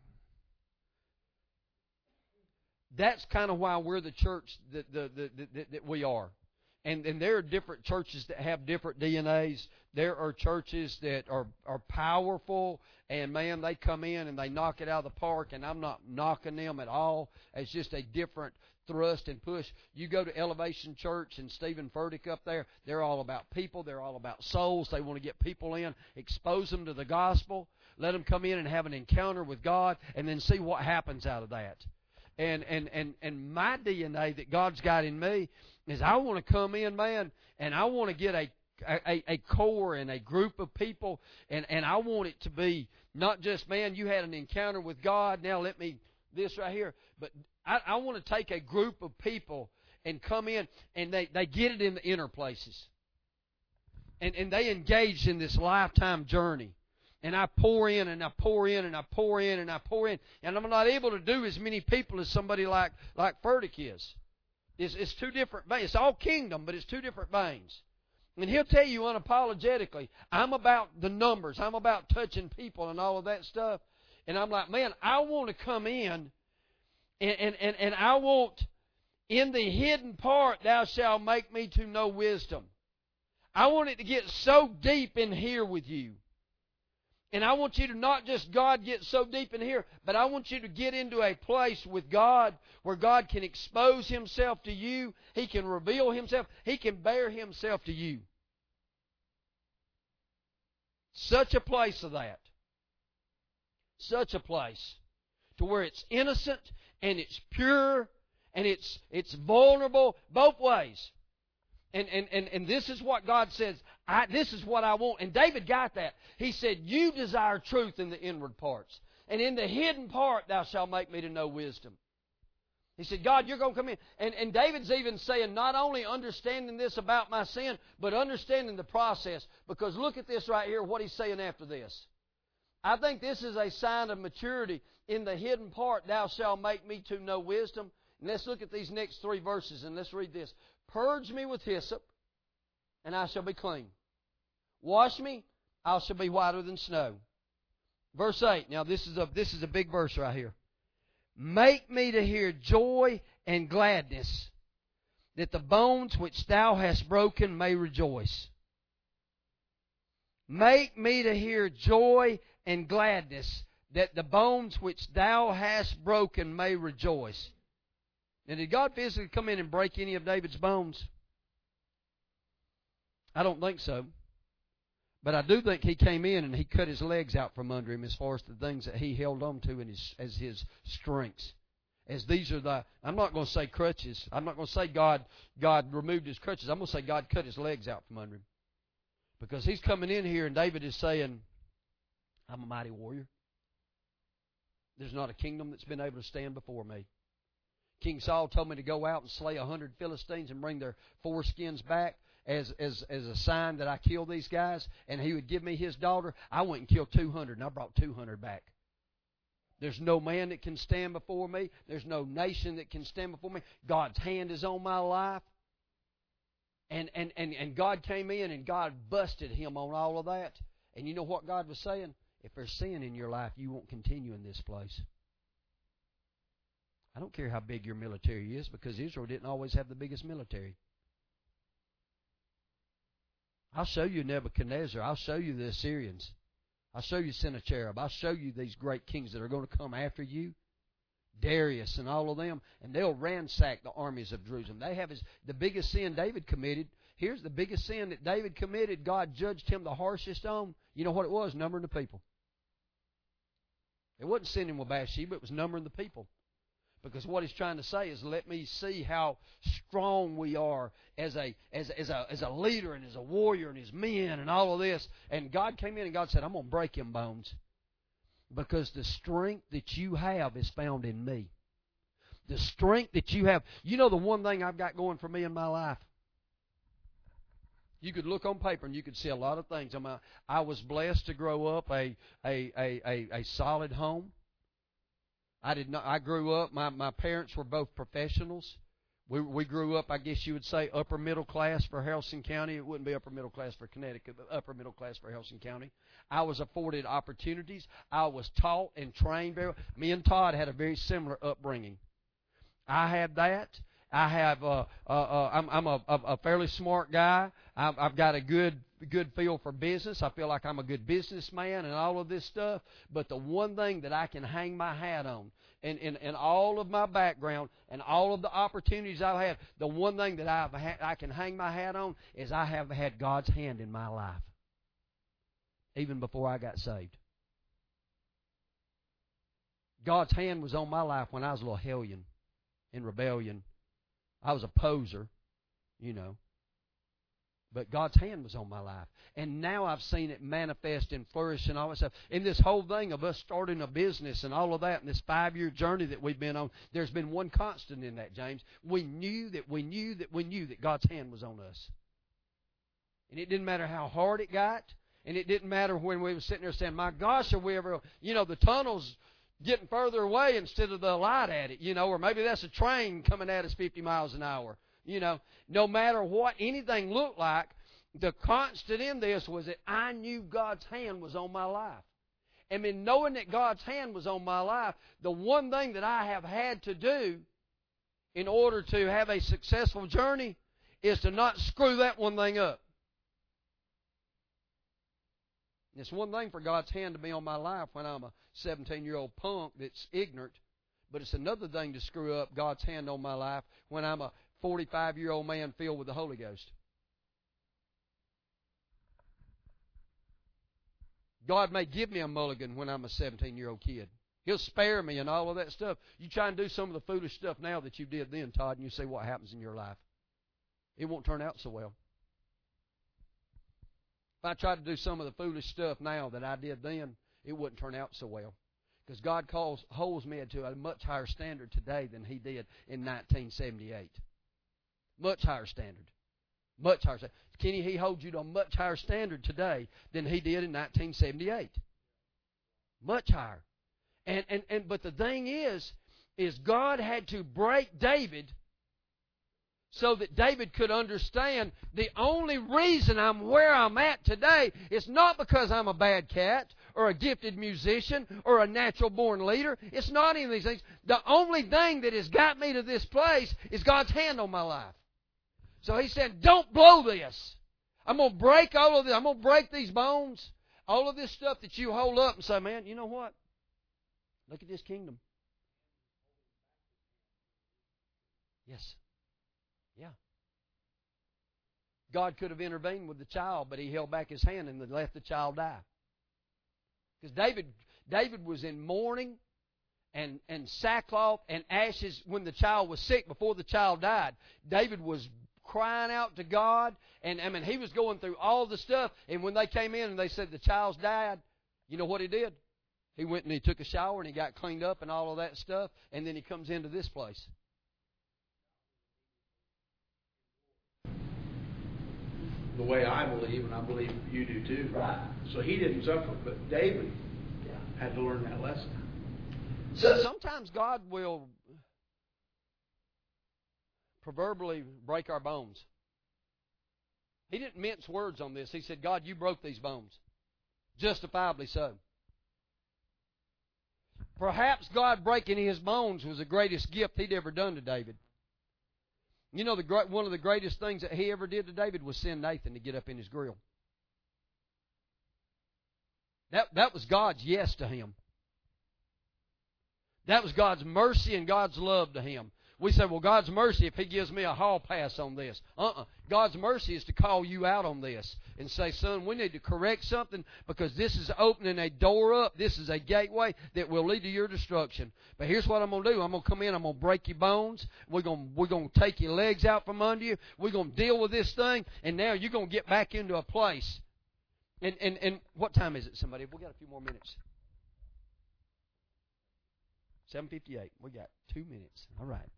kind of why we're the church that we are. And there are different churches that have different DNAs. There are churches that are powerful, and man, they come in and they knock it out of the park, and I'm not knocking them at all. It's just a different thrust and push. You go to Elevation Church and Stephen Furtick up there, they're all about people. They're all about souls. They want to get people in, expose them to the gospel, let them come in and have an encounter with God, and then see what happens out of that. And my DNA that God's got in me is I want to come in, man, and I want to get a core and a group of people, and I want it to be not just, man, you had an encounter with God, now let me, this right here, but I want to take a group of people and come in, and they get it in the inner places. And they engage in this lifetime journey. And I pour in, and I pour in, and I pour in, and I pour in. And I'm not able to do as many people as somebody like Furtick is. It's two different veins. It's all kingdom, but it's two different veins. And he'll tell you unapologetically, I'm about the numbers. I'm about touching people and all of that stuff. And I'm like, man, I want to come in, and I want, in the hidden part, thou shalt make me to know wisdom. I want it to get so deep in here with you. And I want you to not just, God, get so deep in here, but I want you to get into a place with God where God can expose Himself to you. He can reveal Himself. He can bear Himself to you. Such a place of that. Such a place to where it's innocent and it's pure and it's vulnerable both ways. And this is what God says, this is what I want. And David got that. He said, you desire truth in the inward parts. And in the hidden part thou shalt make me to know wisdom. He said, God, you're going to come in. And David's even saying, not only understanding this about my sin, but understanding the process. Because look at this right here, what he's saying after this. I think this is a sign of maturity. In the hidden part thou shalt make me to know wisdom. And let's look at these next 3 verses, and let's read this. Purge me with hyssop, and I shall be clean. Wash me, I shall be whiter than snow. Verse 8. Now this is a big verse right here. Make me to hear joy and gladness, that the bones which thou hast broken may rejoice. Make me to hear joy and gladness, that the bones which thou hast broken may rejoice. Now, did God physically come in and break any of David's bones? I don't think so. But I do think he came in and he cut his legs out from under him as far as the things that he held on to as his strengths. As these are I'm not going to say crutches. I'm not going to say God removed his crutches. I'm going to say God cut his legs out from under him. Because he's coming in here and David is saying, I'm a mighty warrior. There's not a kingdom that's been able to stand before me. King Saul told me to go out and slay 100 Philistines and bring their foreskins back as a sign that I killed these guys, and he would give me his daughter. I went and killed 200, and I brought 200 back. There's no man that can stand before me. There's no nation that can stand before me. God's hand is on my life. And God came in and God busted him on all of that. And you know what God was saying? If there's sin in your life, you won't continue in this place. I don't care how big your military is, because Israel didn't always have the biggest military. I'll show you Nebuchadnezzar. I'll show you the Assyrians. I'll show you Sennacherib. I'll show you these great kings that are going to come after you. Darius and all of them. And they'll ransack the armies of Jerusalem. They have the biggest sin David committed. Here's the biggest sin that David committed. God judged him the harshest on. You know what it was? Numbering the people. It wasn't sinning with Bathsheba. It was numbering the people. Because what he's trying to say is, let me see how strong we are as a leader and as a warrior and as men and all of this. And God came in and God said, I'm going to break him bones. Because the strength that you have is found in me. The strength that you have. You know the one thing I've got going for me in my life? You could look on paper and you could see a lot of things. I was blessed to grow up a solid home. I grew up, my parents were both professionals. We grew up, I guess you would say, upper middle class for Haralson County. It wouldn't be upper middle class for Connecticut, but upper middle class for Haralson County. I was afforded opportunities. I was taught and trained very well. Me and Todd had a very similar upbringing. I had that. I have I'm a fairly smart guy. I've got a good feel for business. I feel like I'm a good businessman and all of this stuff. But the one thing that I can hang my hat on, in all of my background and all of the opportunities I've had, the one thing that I can hang my hat on is I have had God's hand in my life, even before I got saved. God's hand was on my life when I was a little hellion, in rebellion. I was a poser, you know. But God's hand was on my life. And now I've seen it manifest and flourish and all that stuff. In this whole thing of us starting a business and all of that, and this 5-year journey that we've been on, there's been one constant in that, James. We knew that God's hand was on us. And it didn't matter how hard it got. And it didn't matter when we were sitting there saying, my gosh, are we ever, the tunnel's getting further away instead of the light at it, or maybe that's a train coming at us 50 miles an hour. No matter what anything looked like, the constant in this was that I knew God's hand was on my life. And in knowing that God's hand was on my life, the one thing that I have had to do in order to have a successful journey is to not screw that one thing up. It's one thing for God's hand to be on my life when I'm a 17-year-old punk that's ignorant, but it's another thing to screw up God's hand on my life when I'm a 45-year-old man filled with the Holy Ghost. God may give me a mulligan when I'm a 17-year-old kid. He'll spare me and all of that stuff. You try and do some of the foolish stuff now that you did then, Todd, and you see what happens in your life. It won't turn out so well. If I tried to do some of the foolish stuff now that I did then, it wouldn't turn out so well. Because God holds me to a much higher standard today than He did in 1978. Much higher standard. Much higher standard. Kenny, He holds you to a much higher standard today than He did in 1978. Much higher. But the thing is God had to break David so that David could understand the only reason I'm where I'm at today is not because I'm a bad cat or a gifted musician or a natural-born leader. It's not any of these things. The only thing that has got me to this place is God's hand on my life. So He said, don't blow this. I'm going to break all of this. I'm going to break these bones. All of this stuff that you hold up and say, man, you know what? Look at this kingdom. Yes. Yeah. God could have intervened with the child, but He held back His hand and let the child die. Because David was in mourning and sackcloth and ashes when the child was sick, before the child died. David was crying out to God, and he was going through all the stuff, and when they came in and they said the child's died, you know what he did? He went and he took a shower and he got cleaned up and all of that stuff, and then he comes into this place. The way I believe, and I believe you do too. Right. So he didn't suffer, but David had to learn that lesson. So sometimes God will proverbially break our bones. He didn't mince words on this. He said, God, you broke these bones. Justifiably so. Perhaps God breaking his bones was the greatest gift he'd ever done to David. You know, one of the greatest things that he ever did to David was send Nathan to get up in his grill. That was God's yes to him. That was God's mercy and God's love to him. We say, well, God's mercy if he gives me a hall pass on this. God's mercy is to call you out on this and say, son, we need to correct something because this is opening a door up. This is a gateway that will lead to your destruction. But here's what I'm going to do. I'm going to come in. I'm going to break your bones. We're going to take your legs out from under you. We're going to deal with this thing. And now you're going to get back into a place. And what time is it, somebody? We've got a few more minutes. 7:58. We got 2 minutes. All right.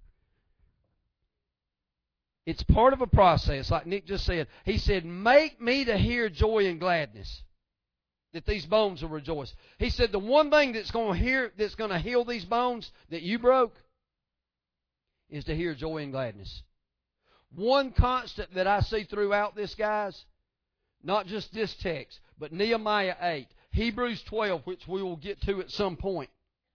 It's part of a process, like Nick just said. He said, make me to hear joy and gladness, that these bones will rejoice. He said, the one thing that's going to heal these bones that you broke is to hear joy and gladness. One constant that I see throughout this, guys, not just this text, but Nehemiah 8, Hebrews 12, which we will get to at some point,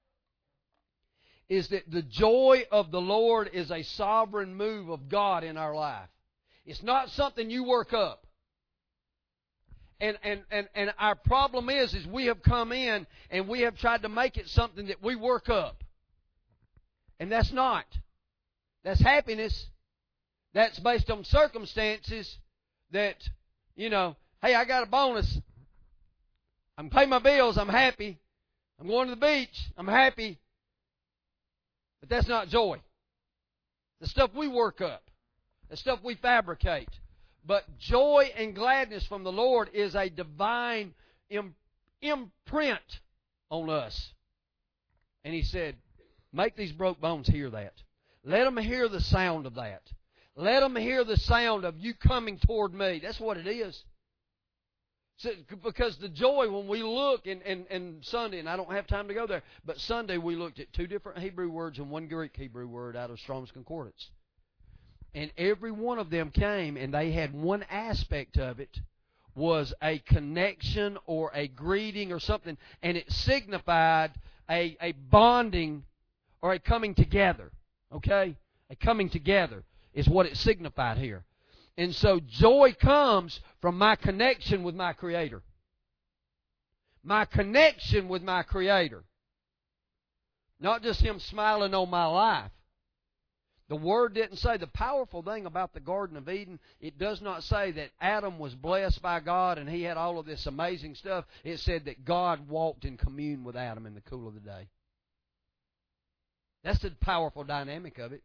is that the joy of the Lord is a sovereign move of God in our life. It's not something you work up. And our problem is we have come in and we have tried to make it something that we work up. And that's not. That's happiness. That's based on circumstances that, you know, hey, I got a bonus. I'm paying my bills. I'm happy. I'm going to the beach. I'm happy. But that's not joy. The stuff we work up. The stuff we fabricate. But joy and gladness from the Lord is a divine imprint on us. And He said, make these broke bones hear that. Let them hear the sound of that. Let them hear the sound of you coming toward me. That's what it is. So, because the joy, when we look in Sunday, and I don't have time to go there, but Sunday we looked at 2 different Hebrew words and 1 Greek Hebrew word out of Strong's Concordance. And every one of them came, and they had one aspect of it was a connection or a greeting or something, and it signified a bonding or a coming together. Okay? A coming together is what it signified here. And so joy comes from my connection with my Creator. My connection with my Creator. Not just Him smiling on my life. The Word didn't say, the powerful thing about the Garden of Eden, it does not say that Adam was blessed by God and he had all of this amazing stuff. It said that God walked in commune with Adam in the cool of the day. That's the powerful dynamic of it.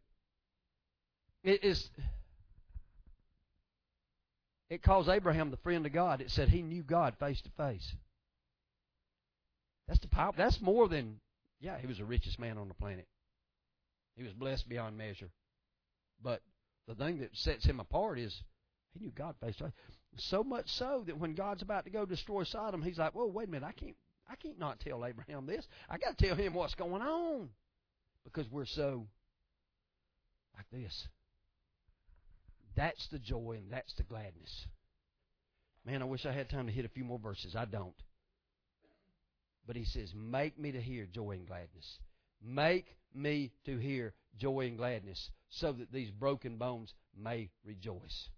It calls Abraham the friend of God. It said he knew God face to face. That's the power. That's more than, yeah, he was the richest man on the planet. He was blessed beyond measure. But the thing that sets him apart is he knew God face to face. So much so that when God's about to go destroy Sodom, he's like, whoa, wait a minute, I can't not tell Abraham this. I got to tell him what's going on. Because we're so like this. That's the joy and that's the gladness. Man, I wish I had time to hit a few more verses. I don't. But he says, make me to hear joy and gladness. Make me to hear joy and gladness so that these broken bones may rejoice.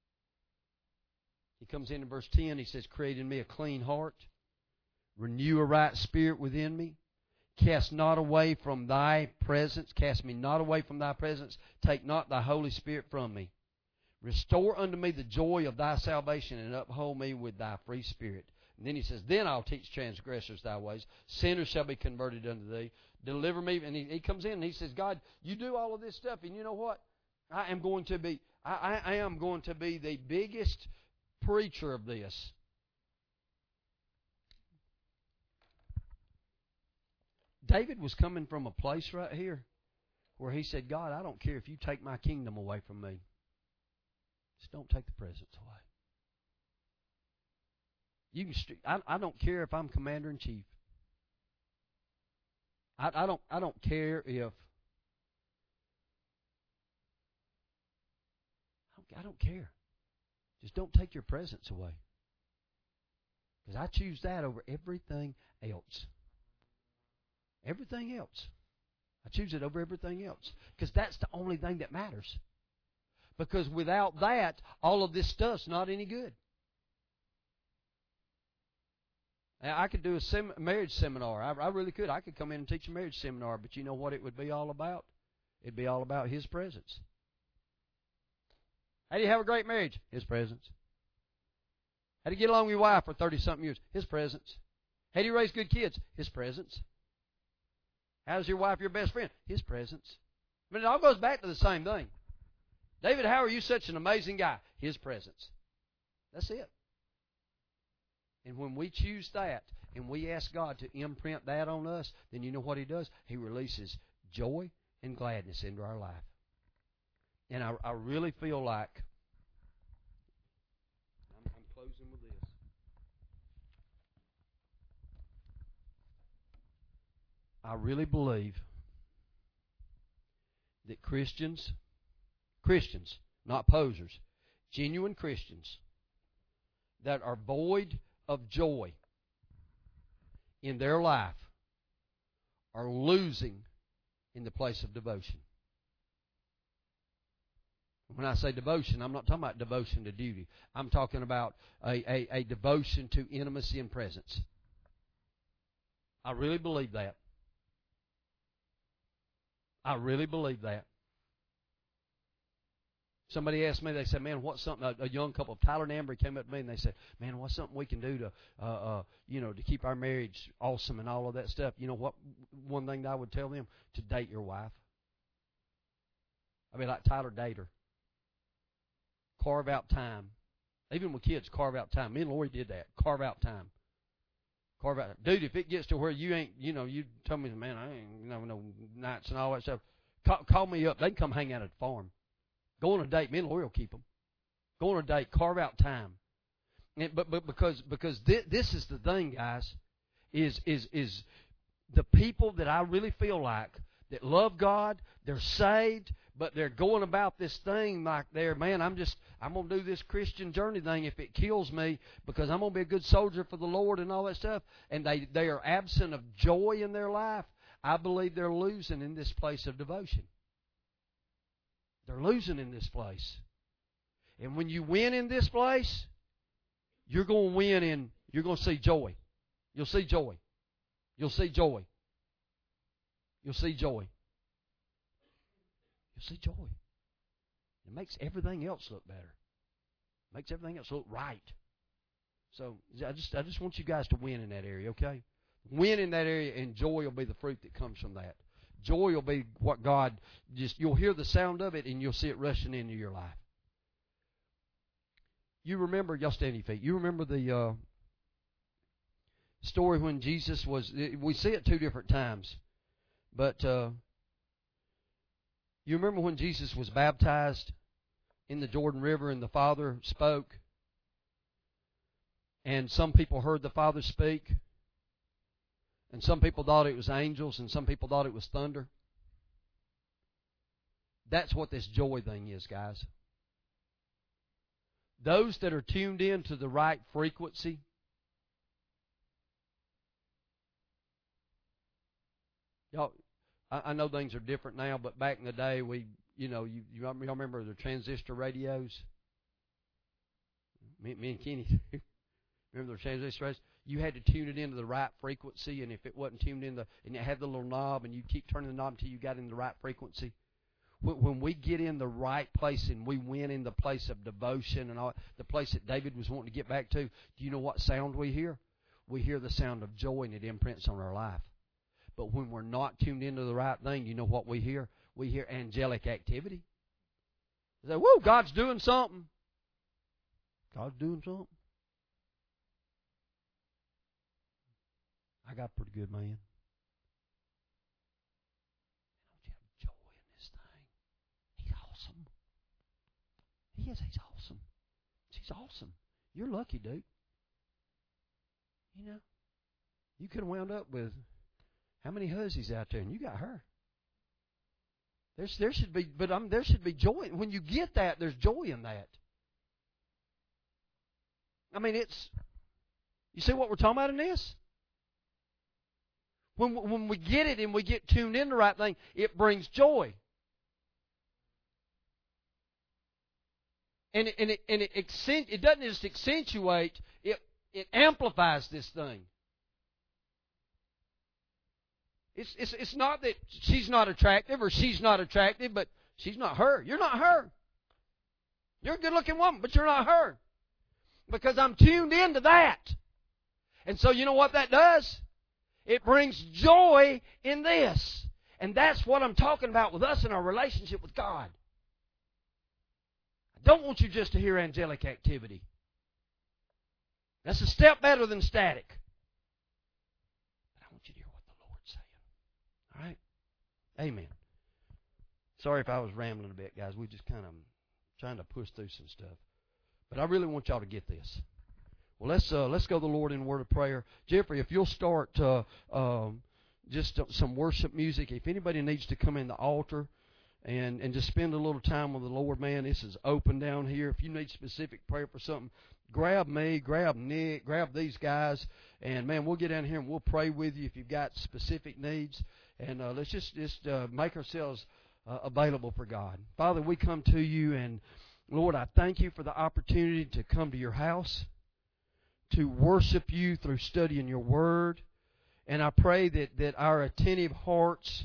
He comes in verse 10. He says, create in me a clean heart. Renew a right spirit within me. Cast not away from thy presence. Cast me not away from thy presence. Take not thy Holy Spirit from me. Restore unto me the joy of thy salvation and uphold me with thy free spirit. And then he says, then I'll teach transgressors thy ways. Sinners shall be converted unto thee. Deliver me. And he comes in and he says, God, you do all of this stuff. And you know what? I am going to be the biggest preacher of this. David was coming from a place right here where he said, God, I don't care if you take my kingdom away from me. Just don't take the presence away. You can. I don't care if I'm commander in chief. I don't care if. I don't care. Just don't take your presence away. Because I choose that over everything else. Everything else. I choose it over everything else. Because that's the only thing that matters. Because without that, all of this stuff's not any good. Now, I could do a marriage seminar. I really could. I could come in and teach a marriage seminar. But you know what it would be all about? It'd be all about His presence. How do you have a great marriage? His presence. How do you get along with your wife for 30-something years? His presence. How do you raise good kids? His presence. How's your wife your best friend? His presence. I mean, it all goes back to the same thing. David, how are you such an amazing guy? His presence. That's it. And when we choose that and we ask God to imprint that on us, then you know what He does? He releases joy and gladness into our life. And I really feel like, I'm closing with this. I really believe that Christians, not posers, genuine Christians that are void of joy in their life are losing in the place of devotion. When I say devotion, I'm not talking about devotion to duty. I'm talking about a devotion to intimacy and presence. I really believe that. I really believe that. Somebody asked me, they said, man, what's something, a young couple, Tyler and Amber came up to me and they said, man, what's something we can do to keep our marriage awesome and all of that stuff? You know what, one thing that I would tell them? To date your wife. I mean, like Tyler, date her. Carve out time. Even with kids, carve out time. Me and Lori did that. Carve out time. Carve out. Dude, if it gets to where you ain't, you tell me, man, I ain't, no nights and all that stuff. Call me up. They can come hang out at the farm. Go on a date. Me and Lori will keep them. Go on a date. Carve out time. But because this is the thing, guys, is the people that I really feel like that love God, they're saved, but they're going about this thing like they're, man, I'm going to do this Christian journey thing if it kills me because I'm going to be a good soldier for the Lord and all that stuff, and they are absent of joy in their life. I believe they're losing in this place of devotion. They're losing in this place. And when you win in this place, you're going to win in, you're going to see joy. You'll see joy. You'll see joy. You'll see joy. You'll see joy. It makes everything else look better. It makes everything else look right. So I just want you guys to win in that area, okay? Win in that area, and joy will be the fruit that comes from that. Joy will be what God you'll hear the sound of it and you'll see it rushing into your life. You remember, y'all stand on your feet. You remember the story when Jesus was, we see it two different times, but you remember when Jesus was baptized in the Jordan River and the Father spoke, and some people heard the Father speak, and some people thought it was angels, and some people thought it was thunder. That's what this joy thing is, guys. Those that are tuned in to the right frequency, y'all, I know things are different now, but back in the day, y'all remember the transistor radios? Me and Kenny remember the transistor radios? You had to tune it into the right frequency, and if it wasn't tuned in, and it had the little knob, and you keep turning the knob until you got in the right frequency. When we get in the right place and we win in the place of devotion and all, the place that David was wanting to get back to, do you know what sound we hear? We hear the sound of joy, and it imprints on our life. But when we're not tuned into the right thing, you know what we hear? We hear angelic activity. They say, woo, God's doing something. God's doing something. I got a pretty good man. Don't you have joy in this thing? He's awesome. He is. He's awesome. She's awesome. You're lucky, dude. You know, you could have wound up with how many hussies out there, and you got her. There should be, there should be joy when you get that. There's joy in that. I mean, you see what we're talking about in this? When we get it and we get tuned in the right thing, it brings joy. And it doesn't just accentuate, it amplifies this thing. It's not that she's not attractive or she's not attractive, but she's not her. You're not her. You're a good-looking woman, but you're not her. Because I'm tuned into that. And so you know what that does? It brings joy in this. And that's what I'm talking about with us in our relationship with God. I don't want you just to hear angelic activity. That's a step better than static. But I want you to hear what the Lord's saying. All right? Amen. Sorry if I was rambling a bit, guys. We just kind of trying to push through some stuff. But I really want y'all to get this. Well, let's go to the Lord in a word of prayer. Jeffrey, if you'll start just some worship music. If anybody needs to come in the altar and just spend a little time with the Lord, man, this is open down here. If you need specific prayer for something, grab me, grab Nick, grab these guys, and, man, we'll get down here and we'll pray with you if you've got specific needs. And let's just make ourselves available for God. Father, we come to you, and, Lord, I thank you for the opportunity to come to your house, to worship you through studying your word. And I pray that our attentive hearts,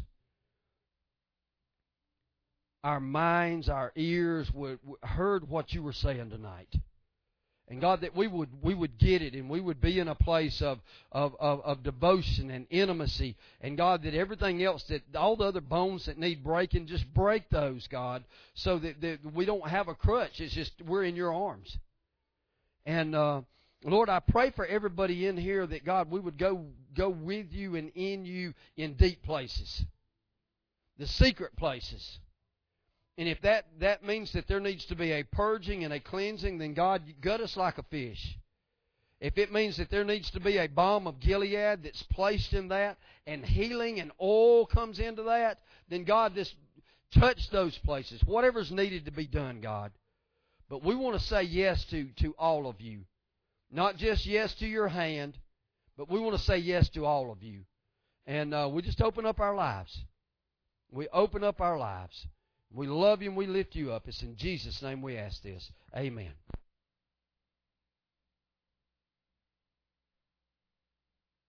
our minds, our ears would heard what you were saying tonight. And God, that we would get it, and we would be in a place of devotion and intimacy. And God, that everything else, that all the other bones that need breaking, just break those, God, so that we don't have a crutch. It's just we're in your arms. And Lord, I pray for everybody in here that, God, we would go with you and in you in deep places, the secret places. And if that means that there needs to be a purging and a cleansing, then, God, you gut us like a fish. If it means that there needs to be a balm of Gilead that's placed in that, and healing and oil comes into that, then, God, just touch those places. Whatever's needed to be done, God. But we want to say yes to all of you. Not just yes to your hand, but we want to say yes to all of you. And we just open up our lives. We open up our lives. We love you and we lift you up. It's in Jesus' name we ask this. Amen.